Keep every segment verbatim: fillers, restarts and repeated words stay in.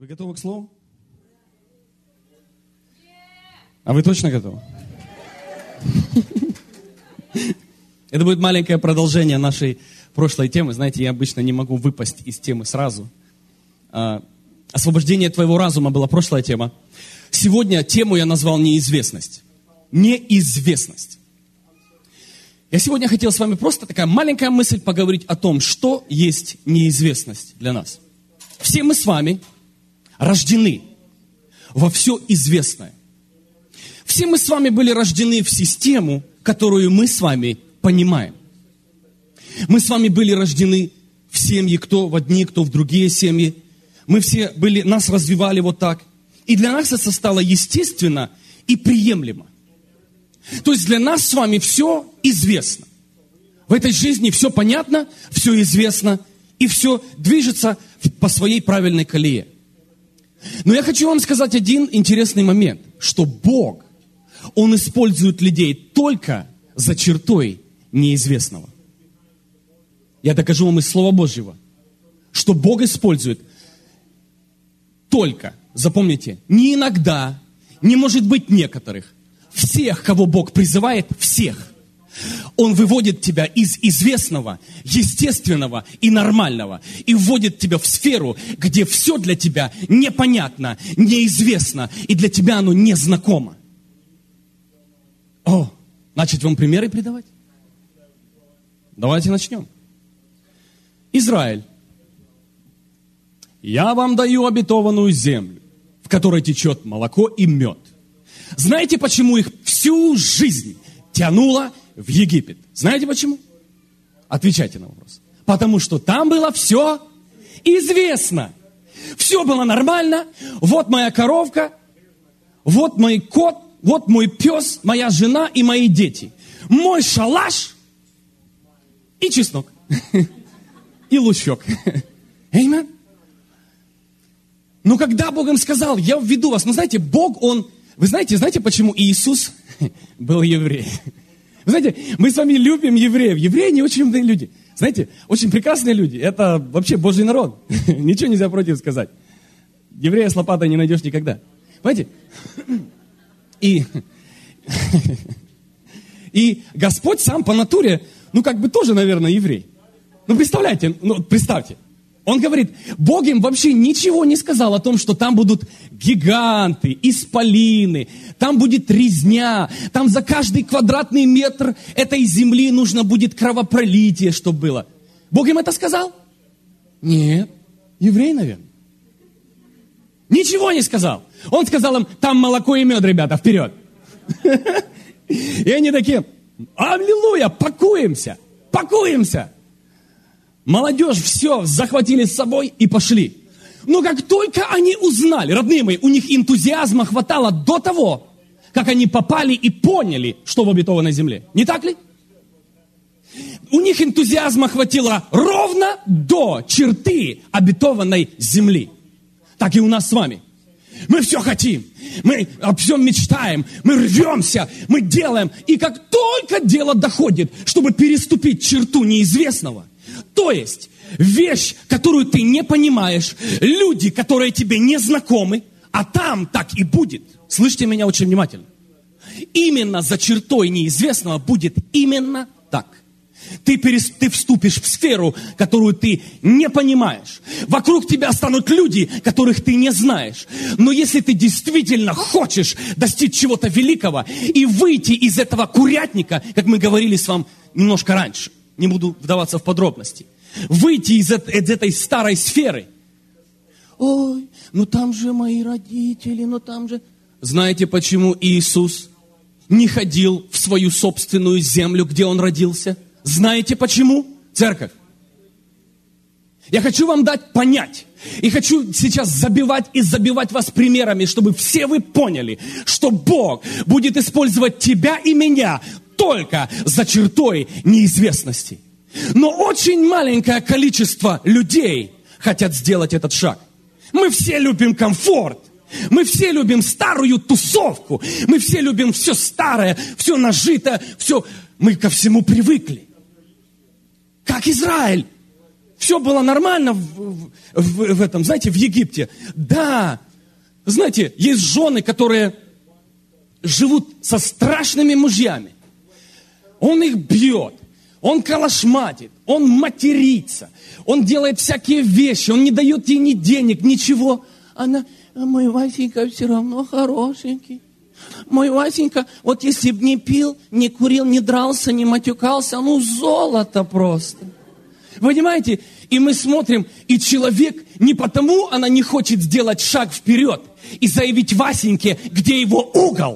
Вы готовы к слову? А вы точно готовы? Это будет маленькое продолжение нашей прошлой темы. Знаете, я обычно не могу выпасть из темы сразу. Освобождение твоего разума была прошлая тема. Сегодня тему я назвал неизвестность. Неизвестность. Я сегодня хотел с вами просто такая маленькая мысль поговорить о том, что есть неизвестность для нас. Все мы с вами рождены во все известное. Все мы с вами были рождены в систему, которую мы с вами понимаем. Мы с вами были рождены в семьи, кто в одни, кто в другие семьи. Мы все были, нас развивали вот так. И для нас это стало естественно и приемлемо. То есть для нас с вами все известно. В этой жизни все понятно, все известно, и все движется по своей правильной колее. Но я хочу вам сказать один интересный момент, что Бог, Он использует людей только за чертой неизвестного. Я докажу вам из Слова Божьего, что Бог использует только, запомните, не иногда, не может быть некоторых, всех, кого Бог призывает, всех. Он выводит тебя из известного, естественного и нормального и вводит тебя в сферу, где все для тебя непонятно, неизвестно, и для тебя оно незнакомо. О, начать вам примеры придавать? Давайте начнем. Израиль. Я вам даю обетованную землю, в которой течет молоко и мед. Знаете, почему их всю жизнь тянуло в Египет? Знаете почему? Отвечайте на вопрос. Потому что там было все известно. Все было нормально. Вот моя коровка, вот мой кот, вот мой пес, моя жена и мои дети. Мой шалаш и чеснок. И лучок. Аминь. Но когда Бог им сказал, я введу вас, ну знаете, Бог, Он, вы знаете, знаете, почему Иисус был еврей? Вы знаете, мы с вами любим евреев. Евреи не очень умные люди. Знаете, очень прекрасные люди. Это вообще Божий народ. Ничего нельзя против сказать. Еврея с лопатой не найдешь никогда. Понимаете? И, и Господь сам по натуре, ну как бы тоже, наверное, еврей. Ну представляете, ну представьте. Он говорит, Бог им вообще ничего не сказал о том, что там будут гиганты, исполины, там будет резня, там за каждый квадратный метр этой земли нужно будет кровопролитие, чтобы было. Бог им это сказал? Нет. Еврей, наверное. Ничего не сказал. Он сказал им, там молоко и мед, ребята, вперед. И они такие, аллилуйя, пакуемся, пакуемся. Молодежь все захватили с собой и пошли. Но как только они узнали, родные мои, у них энтузиазма хватало до того, как они попали и поняли, что в обетованной земле. Не так ли? У них энтузиазма хватило ровно до черты обетованной земли. Так и у нас с вами. Мы все хотим, мы о всем мечтаем, мы рвемся, мы делаем. И как только дело доходит, чтобы переступить черту неизвестного, то есть вещь, которую ты не понимаешь, люди, которые тебе не знакомы, а там так и будет. Слышите меня очень внимательно. Именно за чертой неизвестного будет именно так. Ты, перес, ты вступишь в сферу, которую ты не понимаешь. Вокруг тебя станут люди, которых ты не знаешь. Но если ты действительно хочешь достичь чего-то великого и выйти из этого курятника, как мы говорили с вами немножко раньше, не буду вдаваться в подробности, выйти из, из этой старой сферы. Ой, ну там же мои родители, ну там же... Знаете, почему Иисус не ходил в свою собственную землю, где Он родился? Знаете почему? Церковь. Я хочу вам дать понять. И хочу сейчас забивать и забивать вас примерами, чтобы все вы поняли, что Бог будет использовать тебя и меня только за чертой неизвестности. Но очень маленькое количество людей хотят сделать этот шаг. Мы все любим комфорт. Мы все любим старую тусовку. Мы все любим все старое, все нажитое, все. Мы ко всему привыкли. Как Израиль. Все было нормально в, в, в этом, знаете, в Египте. Да, знаете, есть жены, которые живут со страшными мужьями. Он их бьет, он калашматит, он матерится, он делает всякие вещи, он не дает ей ни денег, ничего. Она, а мой Васенька все равно хорошенький. Мой Васенька, вот если бы не пил, не курил, не дрался, не матюкался, ну золото просто. Понимаете? И мы смотрим, и человек, не потому она не хочет сделать шаг вперед и заявить Васеньке, где его угол.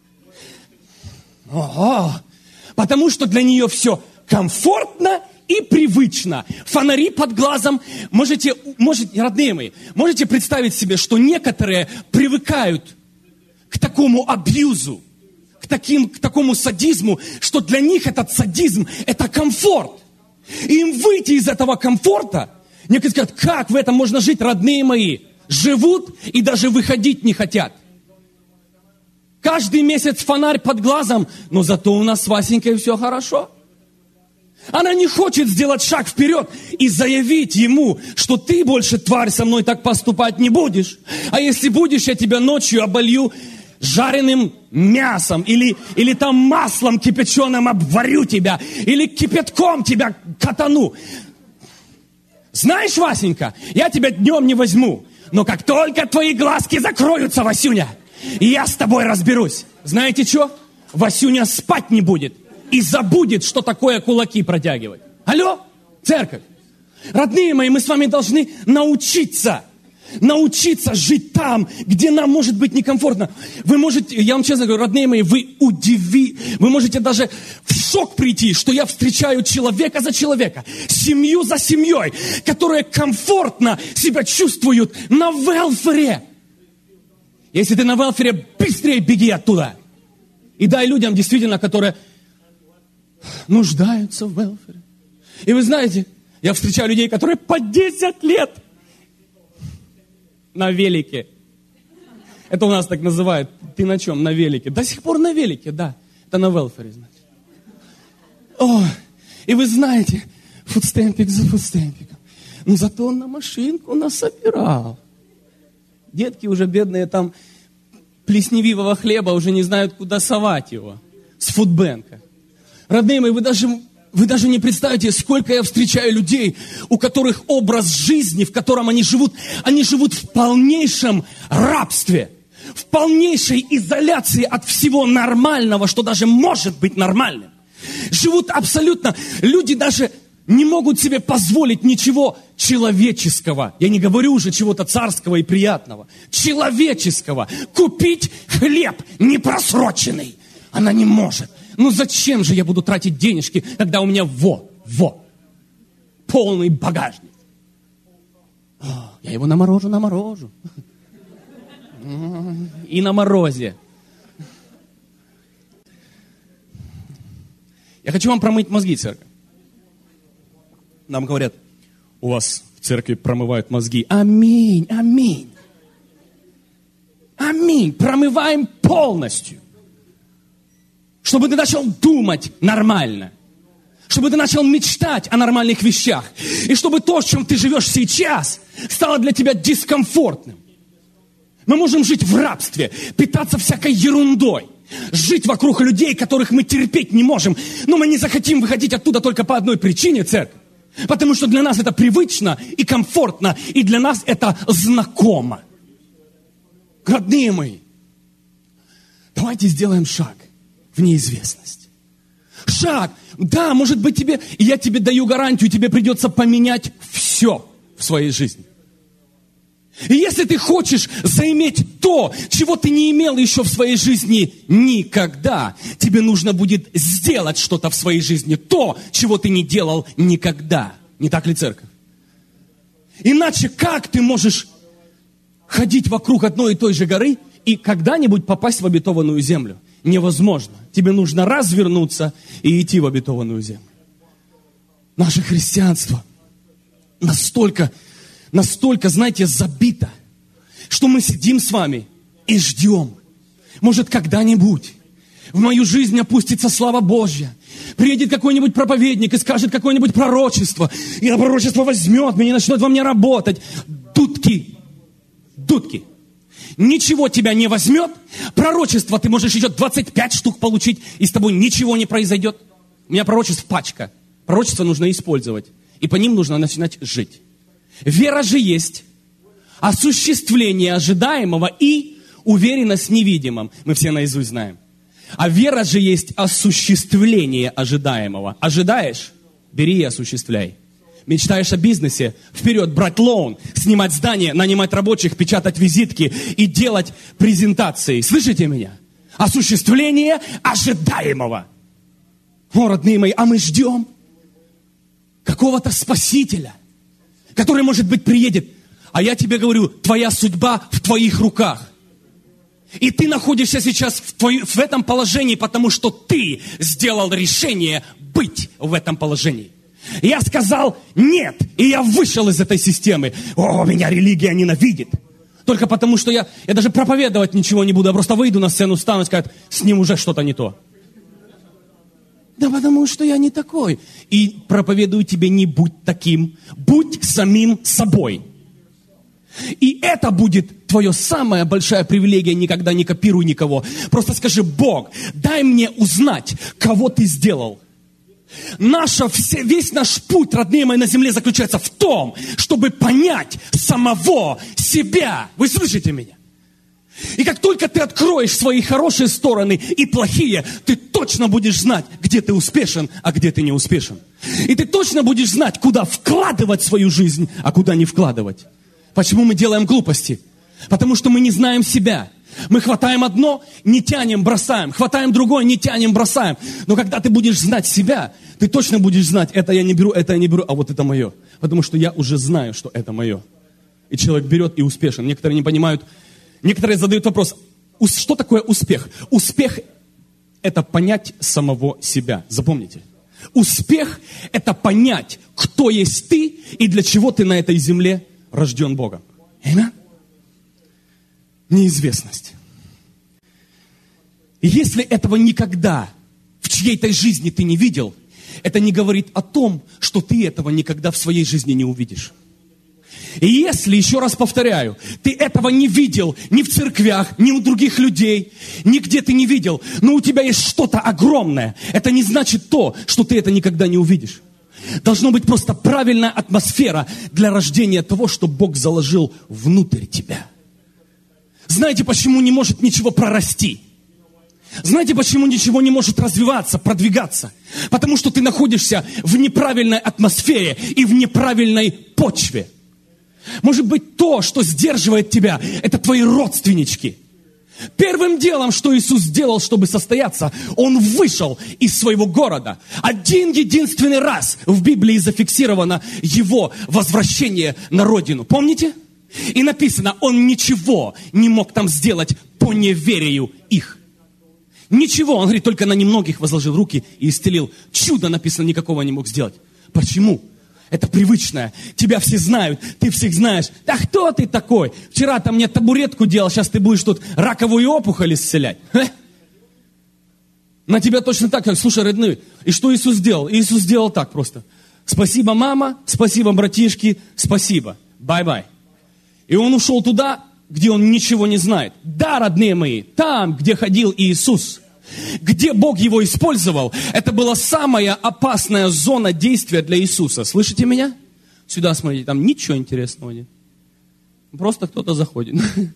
Ого! Потому что для нее все комфортно и привычно. Фонари под глазом. Можете, можете, родные мои, можете представить себе, что некоторые привыкают к такому абьюзу, к, таким, к такому садизму, что для них этот садизм – это комфорт. И им выйти из этого комфорта, некоторые скажут, как в этом можно жить, родные мои? Живут и даже выходить не хотят. Каждый месяц фонарь под глазом, но зато у нас с Васенькой все хорошо. Она не хочет сделать шаг вперед и заявить ему, что ты больше, тварь, со мной так поступать не будешь. А если будешь, я тебя ночью оболью жареным мясом, или, или там маслом кипяченым обварю тебя, или кипятком тебя катану. Знаешь, Васенька, я тебя днем не возьму, но как только твои глазки закроются, Васюня, я с тобой разберусь. Знаете что? Васюня спать не будет и забудет, что такое кулаки протягивать. Алло, церковь. Родные мои, мы с вами должны научиться Научиться жить там, где нам может быть некомфортно. Вы можете, я вам честно говорю, родные мои, вы удиви, вы можете даже в шок прийти, что я встречаю человека за человека, семью за семьей, которые комфортно себя чувствуют на велфере. Если ты на велфере, быстрее беги оттуда. И дай людям, действительно, которые нуждаются в велфере. И вы знаете, я встречаю людей, которые по десять лет на велике. Это у нас так называют. Ты на чем? На велике. До сих пор на велике, да. Это на велфере, значит. О, и вы знаете, фудстемпик за фудстемпиком. Но зато он на машинку насобирал. Детки уже бедные там плесневивого хлеба уже не знают, куда совать его. С фудбэнка. Родные мои, вы даже... Вы даже не представите, сколько я встречаю людей, у которых образ жизни, в котором они живут, они живут в полнейшем рабстве, в полнейшей изоляции от всего нормального, что даже может быть нормальным. Живут абсолютно, люди даже не могут себе позволить ничего человеческого. Я не говорю уже чего-то царского и приятного. Человеческого. Купить хлеб непросроченный. Она не может. Ну зачем же я буду тратить денежки, когда у меня во, во, полный багажник? О, я его наморожу, наморожу. И на морозе. Я хочу вам промыть мозги, церковь. Нам говорят, у вас в церкви промывают мозги. Аминь, аминь. Аминь. Промываем полностью. Чтобы ты начал думать нормально. Чтобы ты начал мечтать о нормальных вещах. И чтобы то, в чем ты живешь сейчас, стало для тебя дискомфортным. Мы можем жить в рабстве, питаться всякой ерундой. Жить вокруг людей, которых мы терпеть не можем. Но мы не захотим выходить оттуда только по одной причине, церковь. Потому что для нас это привычно и комфортно. И для нас это знакомо. Родные мои, давайте сделаем шаг в неизвестность. Шаг. Да, может быть тебе, и я тебе даю гарантию, тебе придется поменять все в своей жизни. И если ты хочешь заиметь то, чего ты не имел еще в своей жизни никогда, тебе нужно будет сделать что-то в своей жизни, то, чего ты не делал никогда. Не так ли, церковь? Иначе как ты можешь ходить вокруг одной и той же горы и когда-нибудь попасть в обетованную землю? Невозможно. Тебе нужно развернуться и идти в обетованную землю. Наше христианство настолько, настолько, знаете, забито, что мы сидим с вами и ждем. Может, когда-нибудь в мою жизнь опустится слава Божья. Приедет какой-нибудь проповедник и скажет какое-нибудь пророчество. И на пророчество возьмет меня и начнет во мне работать. Дудки. Дудки. Ничего тебя не возьмет. Пророчество ты можешь еще двадцать пять штук получить, и с тобой ничего не произойдет. У меня пророчеств пачка. Пророчество нужно использовать. И по ним нужно начинать жить. Вера же есть осуществление ожидаемого и уверенность в невидимом. Мы все наизусть знаем. А вера же есть осуществление ожидаемого. Ожидаешь? Бери и осуществляй. Мечтаешь о бизнесе? Вперед, брать лоун, снимать здание, нанимать рабочих, печатать визитки и делать презентации. Слышите меня? Осуществление ожидаемого. О, родные мои, а мы ждем какого-то спасителя, который, может быть, приедет. А я тебе говорю, твоя судьба в твоих руках. И ты находишься сейчас в, твой, в этом положении, потому что ты сделал решение быть в этом положении. Я сказал нет, и я вышел из этой системы. О, меня религия ненавидит. Только потому, что я, я даже проповедовать ничего не буду, я просто выйду на сцену, встану и скажу, с ним уже что-то не то. Да потому что я не такой. И проповедую тебе, не будь таким, будь самим собой. И это будет твоя самая большая привилегия, никогда не копируй никого. Просто скажи, Бог, дай мне узнать, кого ты сделал. Наша, все, весь наш путь, родные мои, на земле заключается в том, чтобы понять самого себя. Вы слышите меня? И как только ты откроешь свои хорошие стороны и плохие, ты точно будешь знать, где ты успешен, а где ты не успешен. И ты точно будешь знать, куда вкладывать свою жизнь, а куда не вкладывать. Почему мы делаем глупости? Потому что мы не знаем себя. Мы хватаем одно, не тянем, бросаем. Хватаем другое, не тянем, бросаем. Но когда ты будешь знать себя, ты точно будешь знать, это я не беру, это я не беру, а вот это мое. Потому что я уже знаю, что это мое. И человек берет и успешен. Некоторые не понимают, некоторые задают вопрос, что такое успех? Успех – это понять самого себя. Запомните. Успех – это понять, кто есть ты и для чего ты на этой земле рожден Богом. Аминь. Неизвестность. И если этого никогда в чьей-то жизни ты не видел, это не говорит о том, что ты этого никогда в своей жизни не увидишь. И если, еще раз повторяю, ты этого не видел ни в церквях, ни у других людей, нигде ты не видел, но у тебя есть что-то огромное, это не значит то, что ты это никогда не увидишь. Должна быть просто правильная атмосфера для рождения того, что Бог заложил внутрь тебя. Знаете, почему не может ничего прорасти? Знаете, почему ничего не может развиваться, продвигаться? Потому что ты находишься в неправильной атмосфере и в неправильной почве. Может быть, то, что сдерживает тебя, это твои родственнички. Первым делом, что Иисус сделал, чтобы состояться, Он вышел из своего города. Один единственный раз в Библии зафиксировано Его возвращение на родину. Помните? И написано, Он ничего не мог там сделать по неверию их. Ничего. Он говорит, только на немногих возложил руки и исцелил. Чудо, написано, никакого не мог сделать. Почему? Это привычное. Тебя все знают, ты всех знаешь. Да кто ты такой? Вчера ты мне табуретку делал, сейчас ты будешь тут раковую опухоль исцелять. Ха? На тебя точно так, как, слушай, родные, и что Иисус сделал? Иисус сделал так просто. Спасибо, мама, спасибо, братишки, спасибо. Бай-бай. И он ушел туда, где он ничего не знает. Да, родные мои, там, где ходил Иисус, где Бог его использовал, это была самая опасная зона действия для Иисуса. Слышите меня? Сюда смотрите, там ничего интересного нет. Просто кто-то заходит.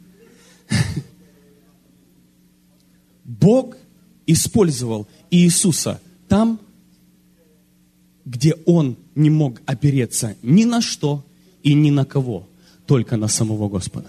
Бог использовал Иисуса там, где он не мог опереться ни на что и ни на кого, только на самого Господа.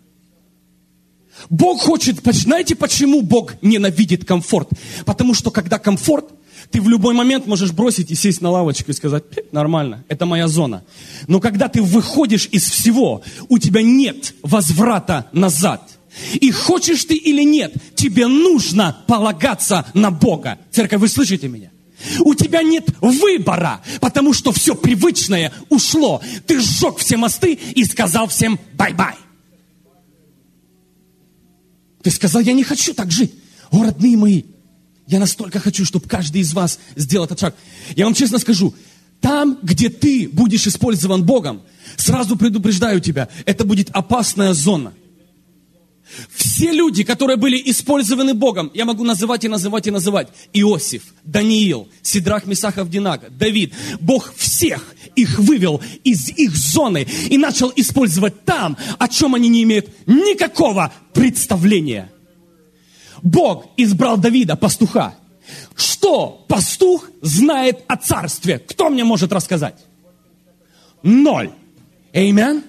Бог хочет, знаете, почему Бог ненавидит комфорт? Потому что когда комфорт, ты в любой момент можешь бросить и сесть на лавочку и сказать, нормально, это моя зона. Но когда ты выходишь из всего, у тебя нет возврата назад. И хочешь ты или нет, тебе нужно полагаться на Бога. Церковь, вы слышите меня? У тебя нет выбора, потому что все привычное ушло. Ты сжег все мосты и сказал всем бай-бай. Ты сказал, я не хочу так жить. О, родные мои, Я настолько хочу, чтобы каждый из вас сделал этот шаг. Я вам честно скажу, там, где ты будешь использован Богом, сразу предупреждаю тебя, это будет опасная зона. Все люди, которые были использованы Богом, я могу называть и называть и называть. Иосиф, Даниил, Сидрах, Месах, Авдинага, Давид. Бог всех их вывел из их зоны и начал использовать там, о чем они не имеют никакого представления. Бог избрал Давида, пастуха. Что пастух знает о царстве? Кто мне может рассказать? Ноль. Аминь.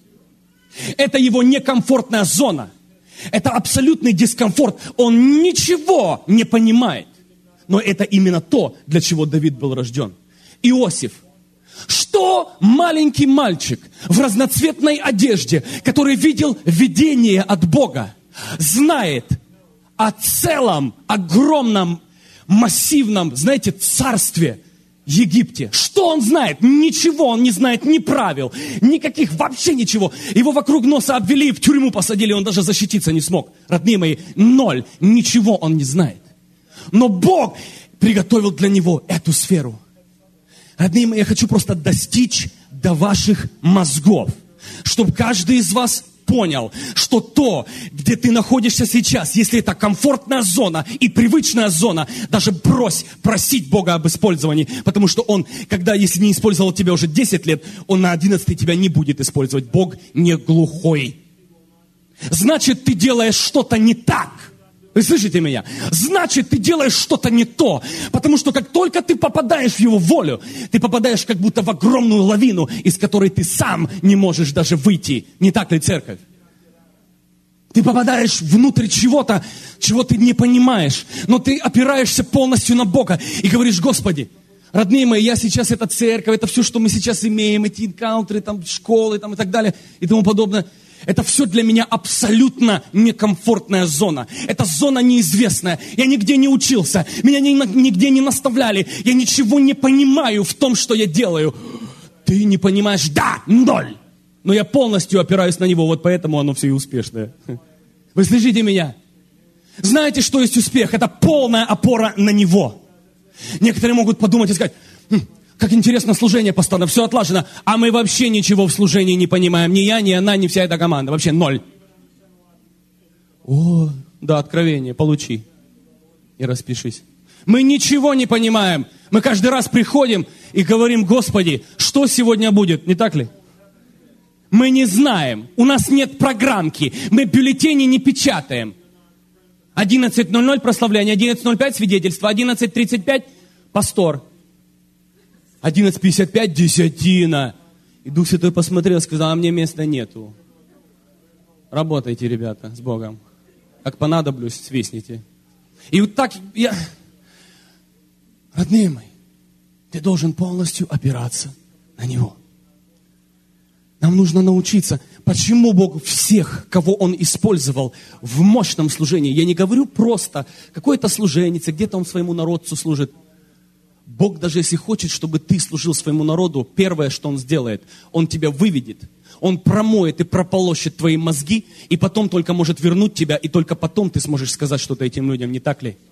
Это его некомфортная зона. Это абсолютный дискомфорт. Он ничего не понимает. Но это именно то, для чего Давид был рожден. Иосиф. Что маленький мальчик в разноцветной одежде, который видел видение от Бога, знает о целом, огромном, массивном, знаете, царстве Египте? Что он знает? Ничего, он не знает ни правил, никаких, вообще ничего. Его вокруг носа обвели, в тюрьму посадили, он даже защититься не смог. Родные мои, ноль, ничего он не знает. Но Бог приготовил для него эту сферу. Родные мои, я хочу просто достичь до ваших мозгов, чтобы каждый из вас понял, что то, где ты находишься сейчас, если это комфортная зона и привычная зона, даже брось просить Бога об использовании, потому что Он, когда, если не использовал тебя уже десять лет, Он на одиннадцатый тебя не будет использовать. Бог не глухой. Значит, ты делаешь что-то не так. Вы слышите меня? Значит, ты делаешь что-то не то. Потому что как только ты попадаешь в Его волю, ты попадаешь как будто в огромную лавину, из которой ты сам не можешь даже выйти. Не так ли, церковь? Ты попадаешь внутрь чего-то, чего ты не понимаешь. Но ты опираешься полностью на Бога и говоришь: Господи, родные мои, я сейчас, это церковь, это все, что мы сейчас имеем, эти энкаунтеры, там, школы там, и так далее, и тому подобное. Это все для меня абсолютно некомфортная зона. Это зона неизвестная. Я нигде не учился. Меня ни, нигде не наставляли. Я ничего не понимаю в том, что я делаю. Ты не понимаешь? Да, ноль. Но я полностью опираюсь на Него. Вот поэтому оно все и успешное. Вы слышите меня? Знаете, что есть успех? Это полная опора на Него. Некоторые могут подумать и сказать: хм, как интересно, служение постоянно, все отлажено, а мы вообще ничего в служении не понимаем. Ни я, ни она, ни вся эта команда. Вообще ноль. О, да, откровение, получи и распишись. Мы ничего не понимаем. Мы каждый раз приходим и говорим: Господи, что сегодня будет? Не так ли? Мы не знаем. У нас нет программки. Мы бюллетени не печатаем. одиннадцать ноль ноль прославление, одиннадцать ноль пять свидетельство, одиннадцать тридцать пять пастор. одиннадцать пятьдесят пять десятина. И Дух Святой посмотрел и сказал: а мне места нету. Работайте, ребята, с Богом. Как понадоблюсь, свистните. И вот так я... Родные мои, ты должен полностью опираться на Него. Нам нужно научиться, почему Бог всех, кого Он использовал в мощном служении. Я не говорю просто какое-то служение, где-то Он своему народцу служит. Бог, даже если хочет, чтобы ты служил своему народу, первое, что Он сделает, Он тебя выведет, Он промоет и прополощет твои мозги, и потом только может вернуть тебя, и только потом ты сможешь сказать что-то этим людям, не так ли?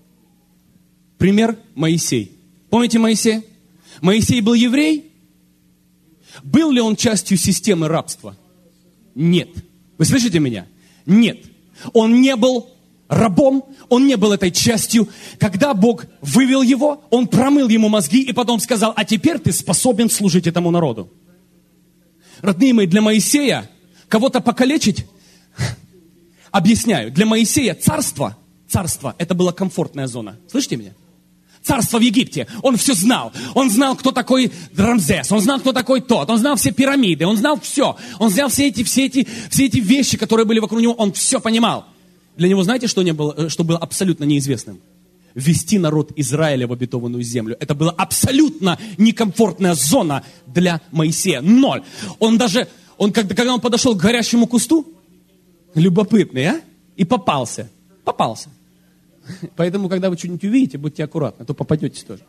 Пример Моисей. Помните Моисея? Моисей был еврей. Был ли он частью системы рабства? Нет. Вы слышите меня? Нет. Он не был рабом, он не был этой частью. Когда Бог вывел его, Он промыл ему мозги и потом сказал: а теперь ты способен служить этому народу. Родные мои, для Моисея кого-то покалечить? Объясняю. Для Моисея царство, царство, это была комфортная зона. Слышите меня? Царство в Египте. Он все знал. Он знал, кто такой Рамзес. Он знал, кто такой тот. Он знал все пирамиды. Он знал все. Он знал все эти, все эти, все эти вещи, которые были вокруг него. Он все понимал. Для него, знаете, что, не было, что было абсолютно неизвестным? Ввести народ Израиля в обетованную землю. Это была абсолютно некомфортная зона для Моисея. Ноль. Он даже, он, когда, когда он подошел к горящему кусту, любопытный, а? И попался. Попался. Поэтому, когда вы что-нибудь увидите, будьте аккуратны, а то попадете тоже.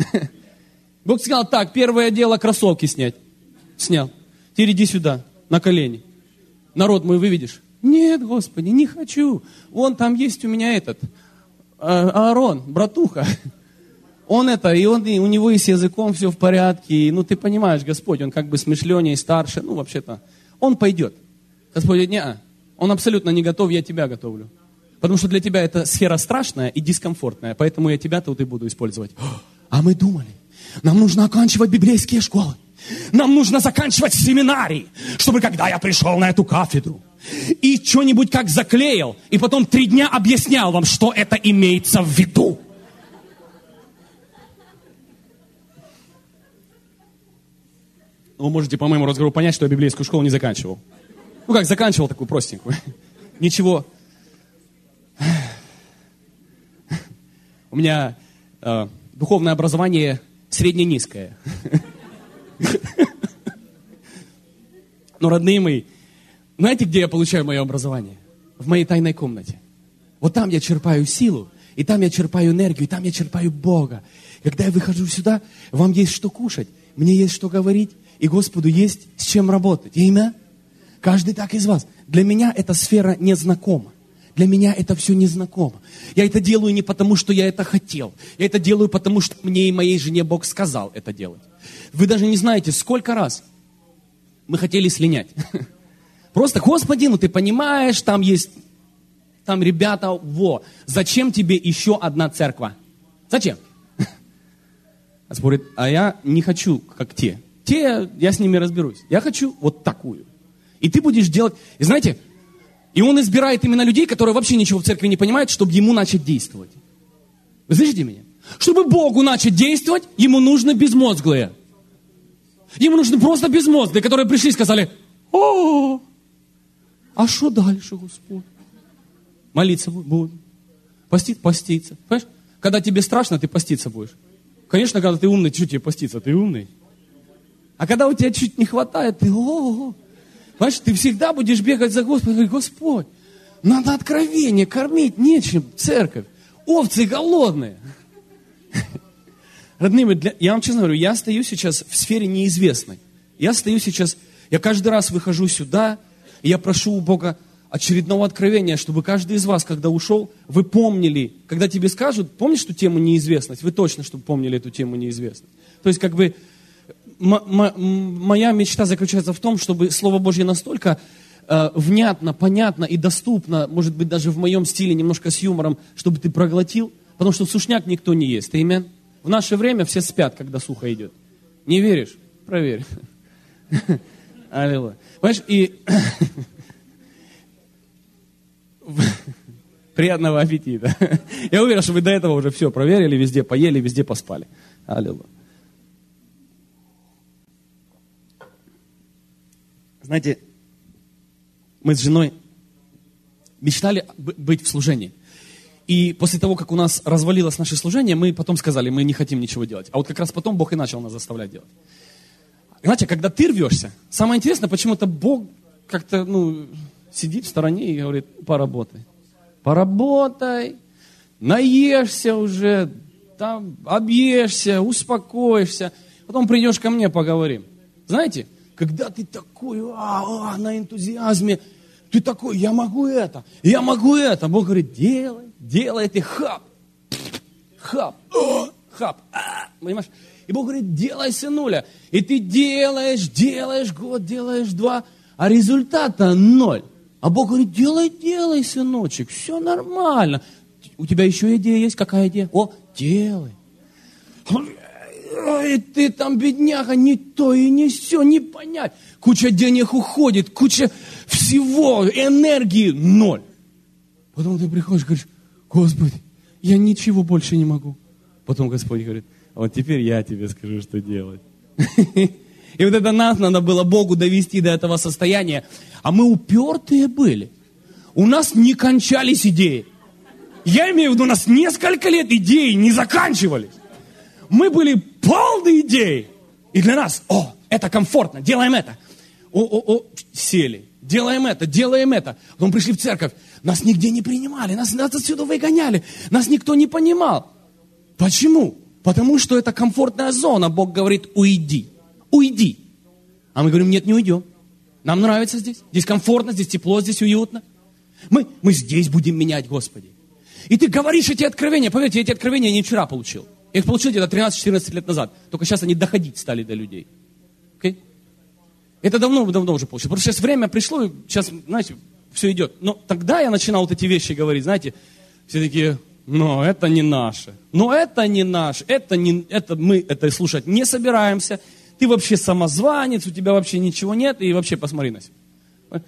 Бог сказал: так, первое дело кроссовки снять. Снял. Теперь иди сюда, на колени. Народ мой выведешь. Нет, Господи, не хочу. Вон там есть у меня этот, Аарон, братуха, он это, и, он, и у него и с языком все в порядке, и, ну ты понимаешь, Господь, он как бы смышленнее, старше, ну вообще-то, он пойдет. Господь говорит, не-а, он абсолютно не готов, я тебя готовлю. Потому что для тебя эта сфера страшная и дискомфортная, поэтому я тебя тут и буду использовать. А мы думали, нам нужно оканчивать библейские школы, нам нужно заканчивать семинарии, чтобы когда я пришел на эту кафедру и что-нибудь как заклеил, и потом три дня объяснял вам, что это имеется в виду. Вы можете по моему разговору понять, что я библейскую школу не заканчивал. Ну как, заканчивал такую простенькую. Ничего. У меня э, духовное образование средне-низкое. Но, родные мои, знаете, где я получаю мое образование? В моей тайной комнате. Вот там я черпаю силу, и там я черпаю энергию, и там я черпаю Бога. Когда я выхожу сюда, вам есть что кушать, мне есть что говорить, и Господу есть с чем работать. Имя? Каждый так из вас. Для меня эта сфера незнакома. Для меня это все незнакомо. Я это делаю не потому, что я это хотел. Я это делаю потому, что мне и моей жене Бог сказал это делать. Вы даже не знаете, сколько раз мы хотели слинять. Просто, Господи, ну ты понимаешь, там есть, там ребята, во, зачем тебе еще одна церковь? Зачем? Господь говорит, а я не хочу, как те. Те, я с ними разберусь. Я хочу вот такую. И ты будешь делать, и знаете, и он избирает именно людей, которые вообще ничего в церкви не понимают, чтобы ему начать действовать. Вы слышите меня? Чтобы Богу начать действовать, ему нужно безмозглые. Ему нужны просто безмозглые, которые пришли и сказали, о, а что дальше, Господь? Молиться будем. Постить, поститься. Понимаешь? Когда тебе страшно, ты поститься будешь. Конечно, когда ты умный, что тебе поститься? Ты умный. А когда у тебя чуть не хватает, ты о-о-о. Понимаешь, ты всегда будешь бегать за Господом, говорить, Господь, надо откровение, кормить нечем, церковь, овцы голодные. Родные мои, для, я вам честно говорю, я стою сейчас в сфере неизвестной. Я стою сейчас, я каждый раз выхожу сюда, и я прошу у Бога очередного откровения, чтобы каждый из вас, когда ушел, вы помнили, когда тебе скажут, помнишь эту тему неизвестность, вы точно, чтобы помнили эту тему неизвестность. То есть, как бы, м- м- моя мечта заключается в том, чтобы Слово Божье настолько э, внятно, понятно и доступно, может быть, даже в моем стиле, немножко с юмором, чтобы ты проглотил, потому что сушняк никто не ест, аминь. В наше время все спят, когда сухо идет. Не веришь? Проверь. Аллилуйя. Понимаешь, и... Приятного аппетита. Я уверен, что вы до этого уже все проверили, везде поели, везде поспали. Аллилуйя. Знаете, мы с женой мечтали быть в служении. И после того, как у нас развалилось наше служение, мы потом сказали, мы не хотим ничего делать. А вот как раз потом Бог и начал нас заставлять делать. Знаете, когда ты рвешься, самое интересное, почему-то Бог как-то, ну, сидит в стороне и говорит, поработай. Поработай, наешься уже, там, объешься, успокоишься. Потом придешь ко мне, поговорим. Знаете, когда ты такой, а, а, на энтузиазме, ты такой, я могу это, я могу это. Бог говорит, делай, делай, ты хап, хап, о, хап, а, понимаешь? И Бог говорит, делай, сынуля. И ты делаешь, делаешь год, делаешь два, а результата ноль. А Бог говорит, делай, делай, сыночек, все нормально. У тебя еще идея есть? Какая идея? О, делай. И ты там, бедняга, не то и не все, не понять. Куча денег уходит, куча всего, энергии ноль. Потом ты приходишь и говоришь, Господи, я ничего больше не могу. Потом Господь говорит, а вот теперь я тебе скажу, что делать. И вот это нас надо было Богу довести до этого состояния. А мы упертые были. У нас не кончались идеи. Я имею в виду, у нас несколько лет идеи не заканчивались. Мы были полны идей. И для нас, о, это комфортно, делаем это. О, о, о, сели, делаем это, делаем это. Потом пришли в церковь, нас нигде не принимали, нас, нас отсюда выгоняли, нас никто не понимал. Почему? Потому что это комфортная зона. Бог говорит, уйди. Уйди. А мы говорим, нет, не уйдем. Нам нравится здесь. Здесь комфортно, здесь тепло, здесь уютно. Мы, мы здесь будем менять, Господи. И ты говоришь эти откровения. Поверьте, эти откровения я не вчера получил. Я их получил где-то тринадцать-четырнадцать лет назад. Только сейчас они доходить стали до людей. Okay? Это давно-давно уже получил. Потому что сейчас время пришло, и сейчас, знаете, все идет. Но тогда я начинал вот эти вещи говорить, знаете, все такие, но это не наше. Но это не наше. Это не, это мы это слушать не собираемся. Ты вообще самозванец, у тебя вообще ничего нет, и вообще посмотри на себя.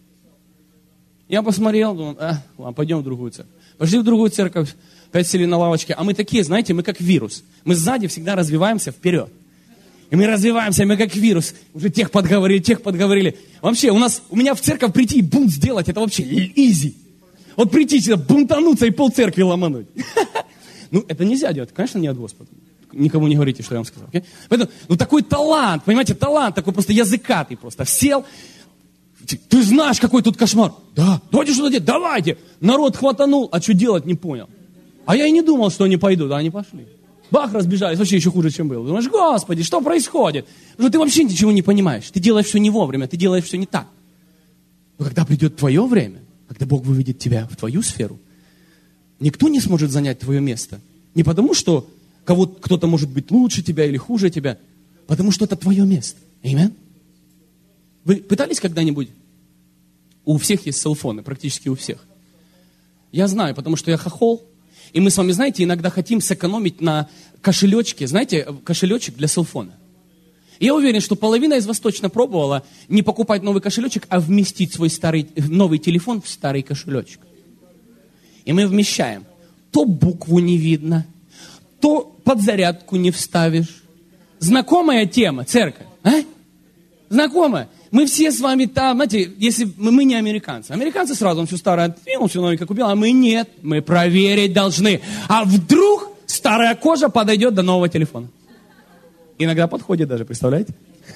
Я посмотрел, думал, а, ладно, пойдем в другую церковь. Пошли в другую церковь, опять сели на лавочке. А мы такие, знаете, мы как вирус. Мы сзади всегда развиваемся вперед. И мы развиваемся, мы как вирус. Уже тех подговорили, тех подговорили. Вообще, у нас, у меня в церковь прийти и бунт сделать, это вообще изи. Вот прийти сюда, бунтануться и пол церкви ломануть. Ну, это нельзя делать, конечно, не от Господа. Никому не говорите, что я вам сказал. Okay? Поэтому, ну, такой талант, понимаете, талант такой просто языкатый просто. Сел, ты знаешь, какой тут кошмар. Да, давайте что-то делать, давайте. Народ хватанул, а что делать, не понял. А я и не думал, что они пойдут, а они пошли. Бах, разбежались, вообще еще хуже, чем было. Думаешь, Господи, что происходит? Потому что ты вообще ничего не понимаешь. Ты делаешь все не вовремя, ты делаешь все не так. Но когда придет твое время, когда Бог выведет тебя в твою сферу, никто не сможет занять твое место. Не потому, что кого, кто-то может быть лучше тебя или хуже тебя, потому что это твое место. Аминь. Вы пытались когда-нибудь? У всех есть селфоны, практически у всех. Я знаю, потому что я хохол. И мы с вами, знаете, иногда хотим сэкономить на кошелечке. Знаете, кошелечек для селфона. И я уверен, что половина из вас точно пробовала не покупать новый кошелечек, а вместить свой старый, новый телефон в старый кошелечек. И мы вмещаем. То букву не видно, то подзарядку не вставишь. Знакомая тема, церковь, а? Знакомая. Мы все с вами там, знаете, если мы, мы не американцы. Американцы сразу, он все старое отпил, все новенькое купил, а мы нет. Мы проверить должны. А вдруг старая кожа подойдет до нового телефона? Иногда подходит даже, представляете?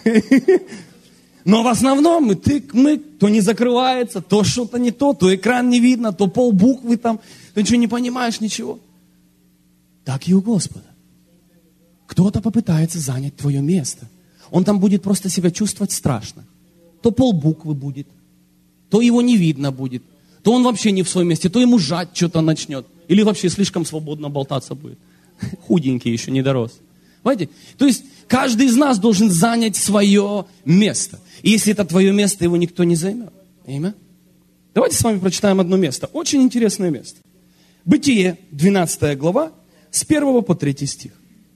Но в основном мы тык-мык, то не закрывается, то что-то не то, то экран не видно, то полбуквы там, ты ничего не понимаешь, ничего. Так и у Господа. Кто-то попытается занять твое место. Он там будет просто себя чувствовать страшно. То полбуквы будет, то его не видно будет, то он вообще не в своем месте, то ему жать что-то начнет. Или вообще слишком свободно болтаться будет. Худенький еще не дорос. Понимаете? То есть каждый из нас должен занять свое место. И если это твое место, его никто не займет. Аминь. Давайте с вами прочитаем одно место. Очень интересное место. Бытие, двенадцатая глава, с первого по третий стих.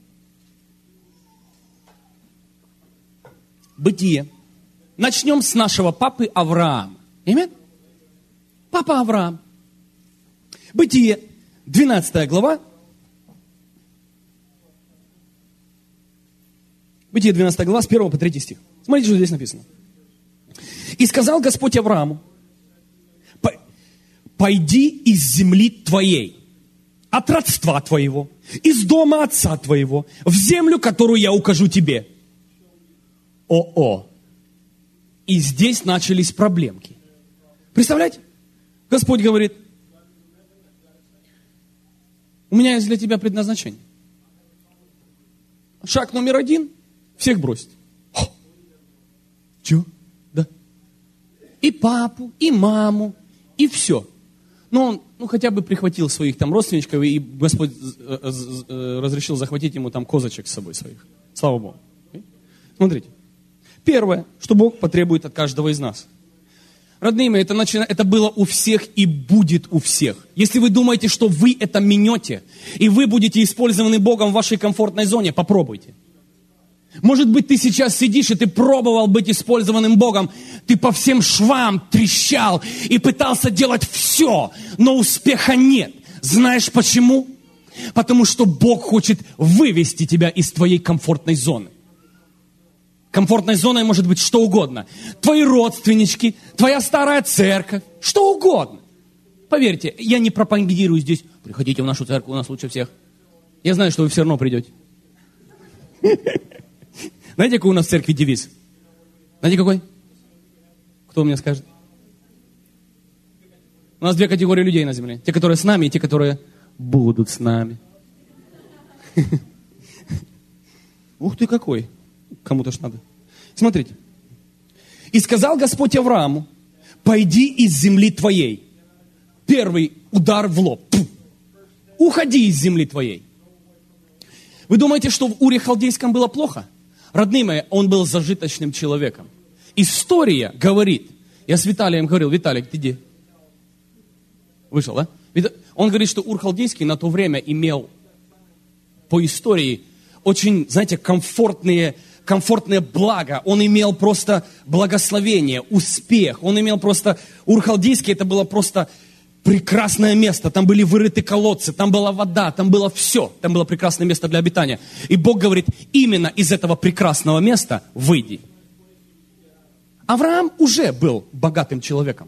Бытие. Начнем с нашего папы Авраама. Аминь? Папа Авраам. Бытие, двенадцатая глава. Бытие, двенадцатая глава, с первого по третий стих. Смотрите, что здесь написано. «И сказал Господь Аврааму, пойди из земли твоей, от родства твоего, из дома отца твоего, в землю, которую я укажу тебе». О-о! И здесь начались проблемки. Представляете? Господь говорит, у меня есть для тебя предназначение. Шаг номер один, всех бросить. Чего? Да. И папу, и маму, и все. Но он, ну, хотя бы прихватил своих там родственничков, и Господь разрешил захватить ему там козочек с собой своих. Слава Богу. Смотрите. Первое, что Бог потребует от каждого из нас. Родные мои, это, начи... это было у всех и будет у всех. Если вы думаете, что вы это минете, и вы будете использованы Богом в вашей комфортной зоне, попробуйте. Может быть, ты сейчас сидишь, и ты пробовал быть использованным Богом. Ты по всем швам трещал и пытался делать все, но успеха нет. Знаешь почему? Потому что Бог хочет вывести тебя из твоей комфортной зоны. Комфортной зоной может быть что угодно. Твои родственнички, твоя старая церковь, что угодно. Поверьте, я не пропагандирую здесь. Приходите в нашу церковь, у нас лучше всех. Я знаю, что вы все равно придете. Знаете, какой у нас в церкви девиз? Знаете, какой? Кто мне скажет? У нас две категории людей на земле. Те, которые с нами, и те, которые будут с нами. Ух ты какой. Кому-то ж надо. Смотрите. «И сказал Господь Аврааму, пойди из земли твоей». Первый удар в лоб. уходи из земли твоей. Вы думаете, что в Уре Халдейском было плохо? Родные мои, он был зажиточным человеком. История говорит, я с Виталием говорил, Виталик, ты где? Вышел, да? Он говорит, что Ур Халдейский на то время имел по истории очень, знаете, комфортные, комфортные блага. Он имел просто благословение, успех. Он имел просто... Ур Халдейский это было просто прекрасное место. Там были вырыты колодцы, там была вода, там было все. Там было прекрасное место для обитания. И Бог говорит, именно из этого прекрасного места выйди. Авраам уже был богатым человеком.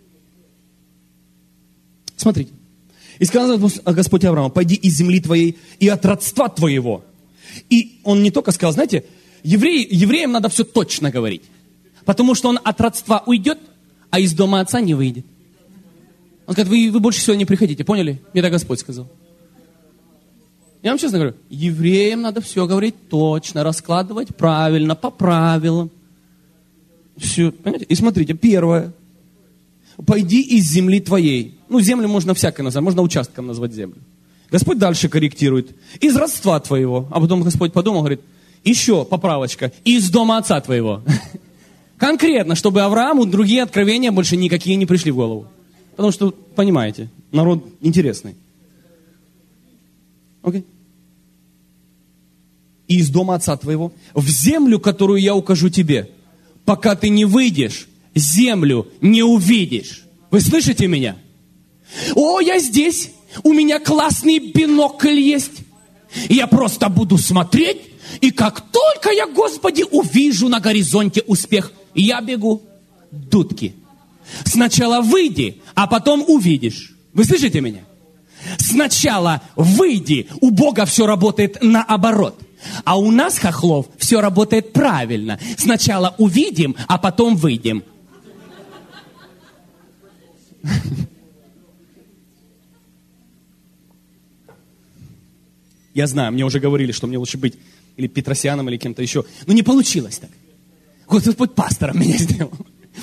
Смотрите. И сказал Господь Аврааму, пойди из земли твоей и от родства твоего. И он не только сказал, знаете, евреи, евреям надо все точно говорить. Потому что он от родства уйдет, а из дома отца не выйдет. Он говорит, вы, вы больше всего не приходите, поняли? Мне так Господь сказал. Я вам честно говорю, евреям надо все говорить точно, раскладывать правильно, по правилам. Все, понимаете? И смотрите, первое. Пойди из земли твоей. Ну, землю можно всякое назвать, можно участком назвать землю. Господь дальше корректирует. Из родства твоего. А потом Господь подумал, говорит, еще поправочка. Из дома отца твоего. Конкретно, чтобы Аврааму другие откровения больше никакие не пришли в голову. Потому что, понимаете, народ интересный. Окей? И из дома отца твоего в землю, которую я укажу тебе, пока ты не выйдешь, землю не увидишь. Вы слышите меня? О, я здесь. У меня классный бинокль есть. И я просто буду смотреть. И как только я, Господи, увижу на горизонте успех, я бегу. Дудки. Сначала выйди, а потом увидишь. Вы слышите меня? Сначала выйди. У Бога все работает наоборот. А у нас, хохлов, все работает правильно. Сначала увидим, а потом выйдем. Я знаю, мне уже говорили, что мне лучше быть или Петросяном, или кем-то еще. Но не получилось так. Господь пастором меня сделал.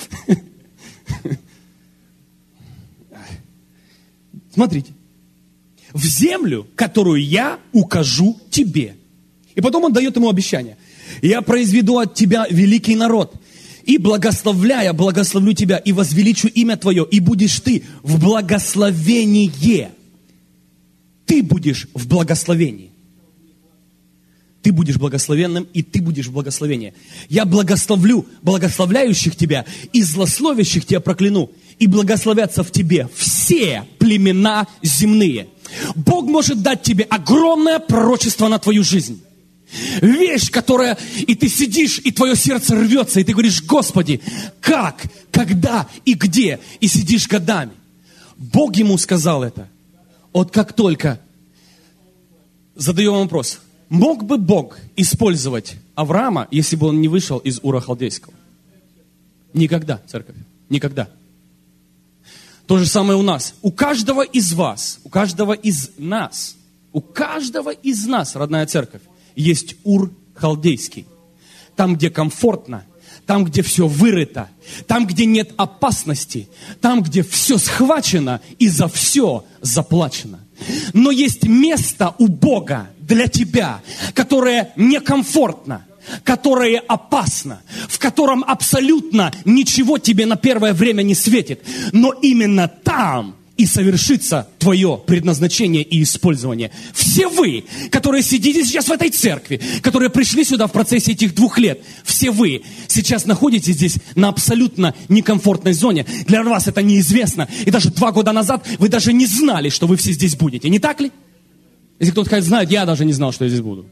Смотрите. В землю, которую я укажу тебе. И потом он дает ему обещание. Я произведу от тебя великий народ. И благословляя, благословлю тебя, и возвеличу имя твое, и будешь ты в благословении. Ты будешь в благословении. Ты будешь благословенным, и ты будешь в благословении. Я благословлю благословляющих тебя, и злословящих тебя прокляну, и благословятся в тебе все племена земные. Бог может дать тебе огромное пророчество на твою жизнь. Вещь, которая, и ты сидишь, и твое сердце рвется, и ты говоришь, Господи, как, когда и где, и сидишь годами. Бог ему сказал это. Вот как только, задаю вам вопрос, мог бы Бог использовать Авраама, если бы он не вышел из Ура Халдейского? Никогда, церковь, никогда. То же самое у нас. У каждого из вас, у каждого из нас, у каждого из нас, родная церковь, есть Ур Халдейский. Там, где комфортно, там, где все вырыто, там, где нет опасности, там, где все схвачено и за все заплачено. Но есть место у Бога для тебя, которое некомфортно, которое опасно, в котором абсолютно ничего тебе на первое время не светит. Но именно там и совершится твое предназначение и использование. Все вы, которые сидите сейчас в этой церкви, которые пришли сюда в процессе этих двух лет, все вы сейчас находитесь здесь на абсолютно некомфортной зоне. Для вас это неизвестно. И даже два года назад вы даже не знали, что вы все здесь будете. Не так ли? Если кто-то знает, я даже не знал, что я здесь буду.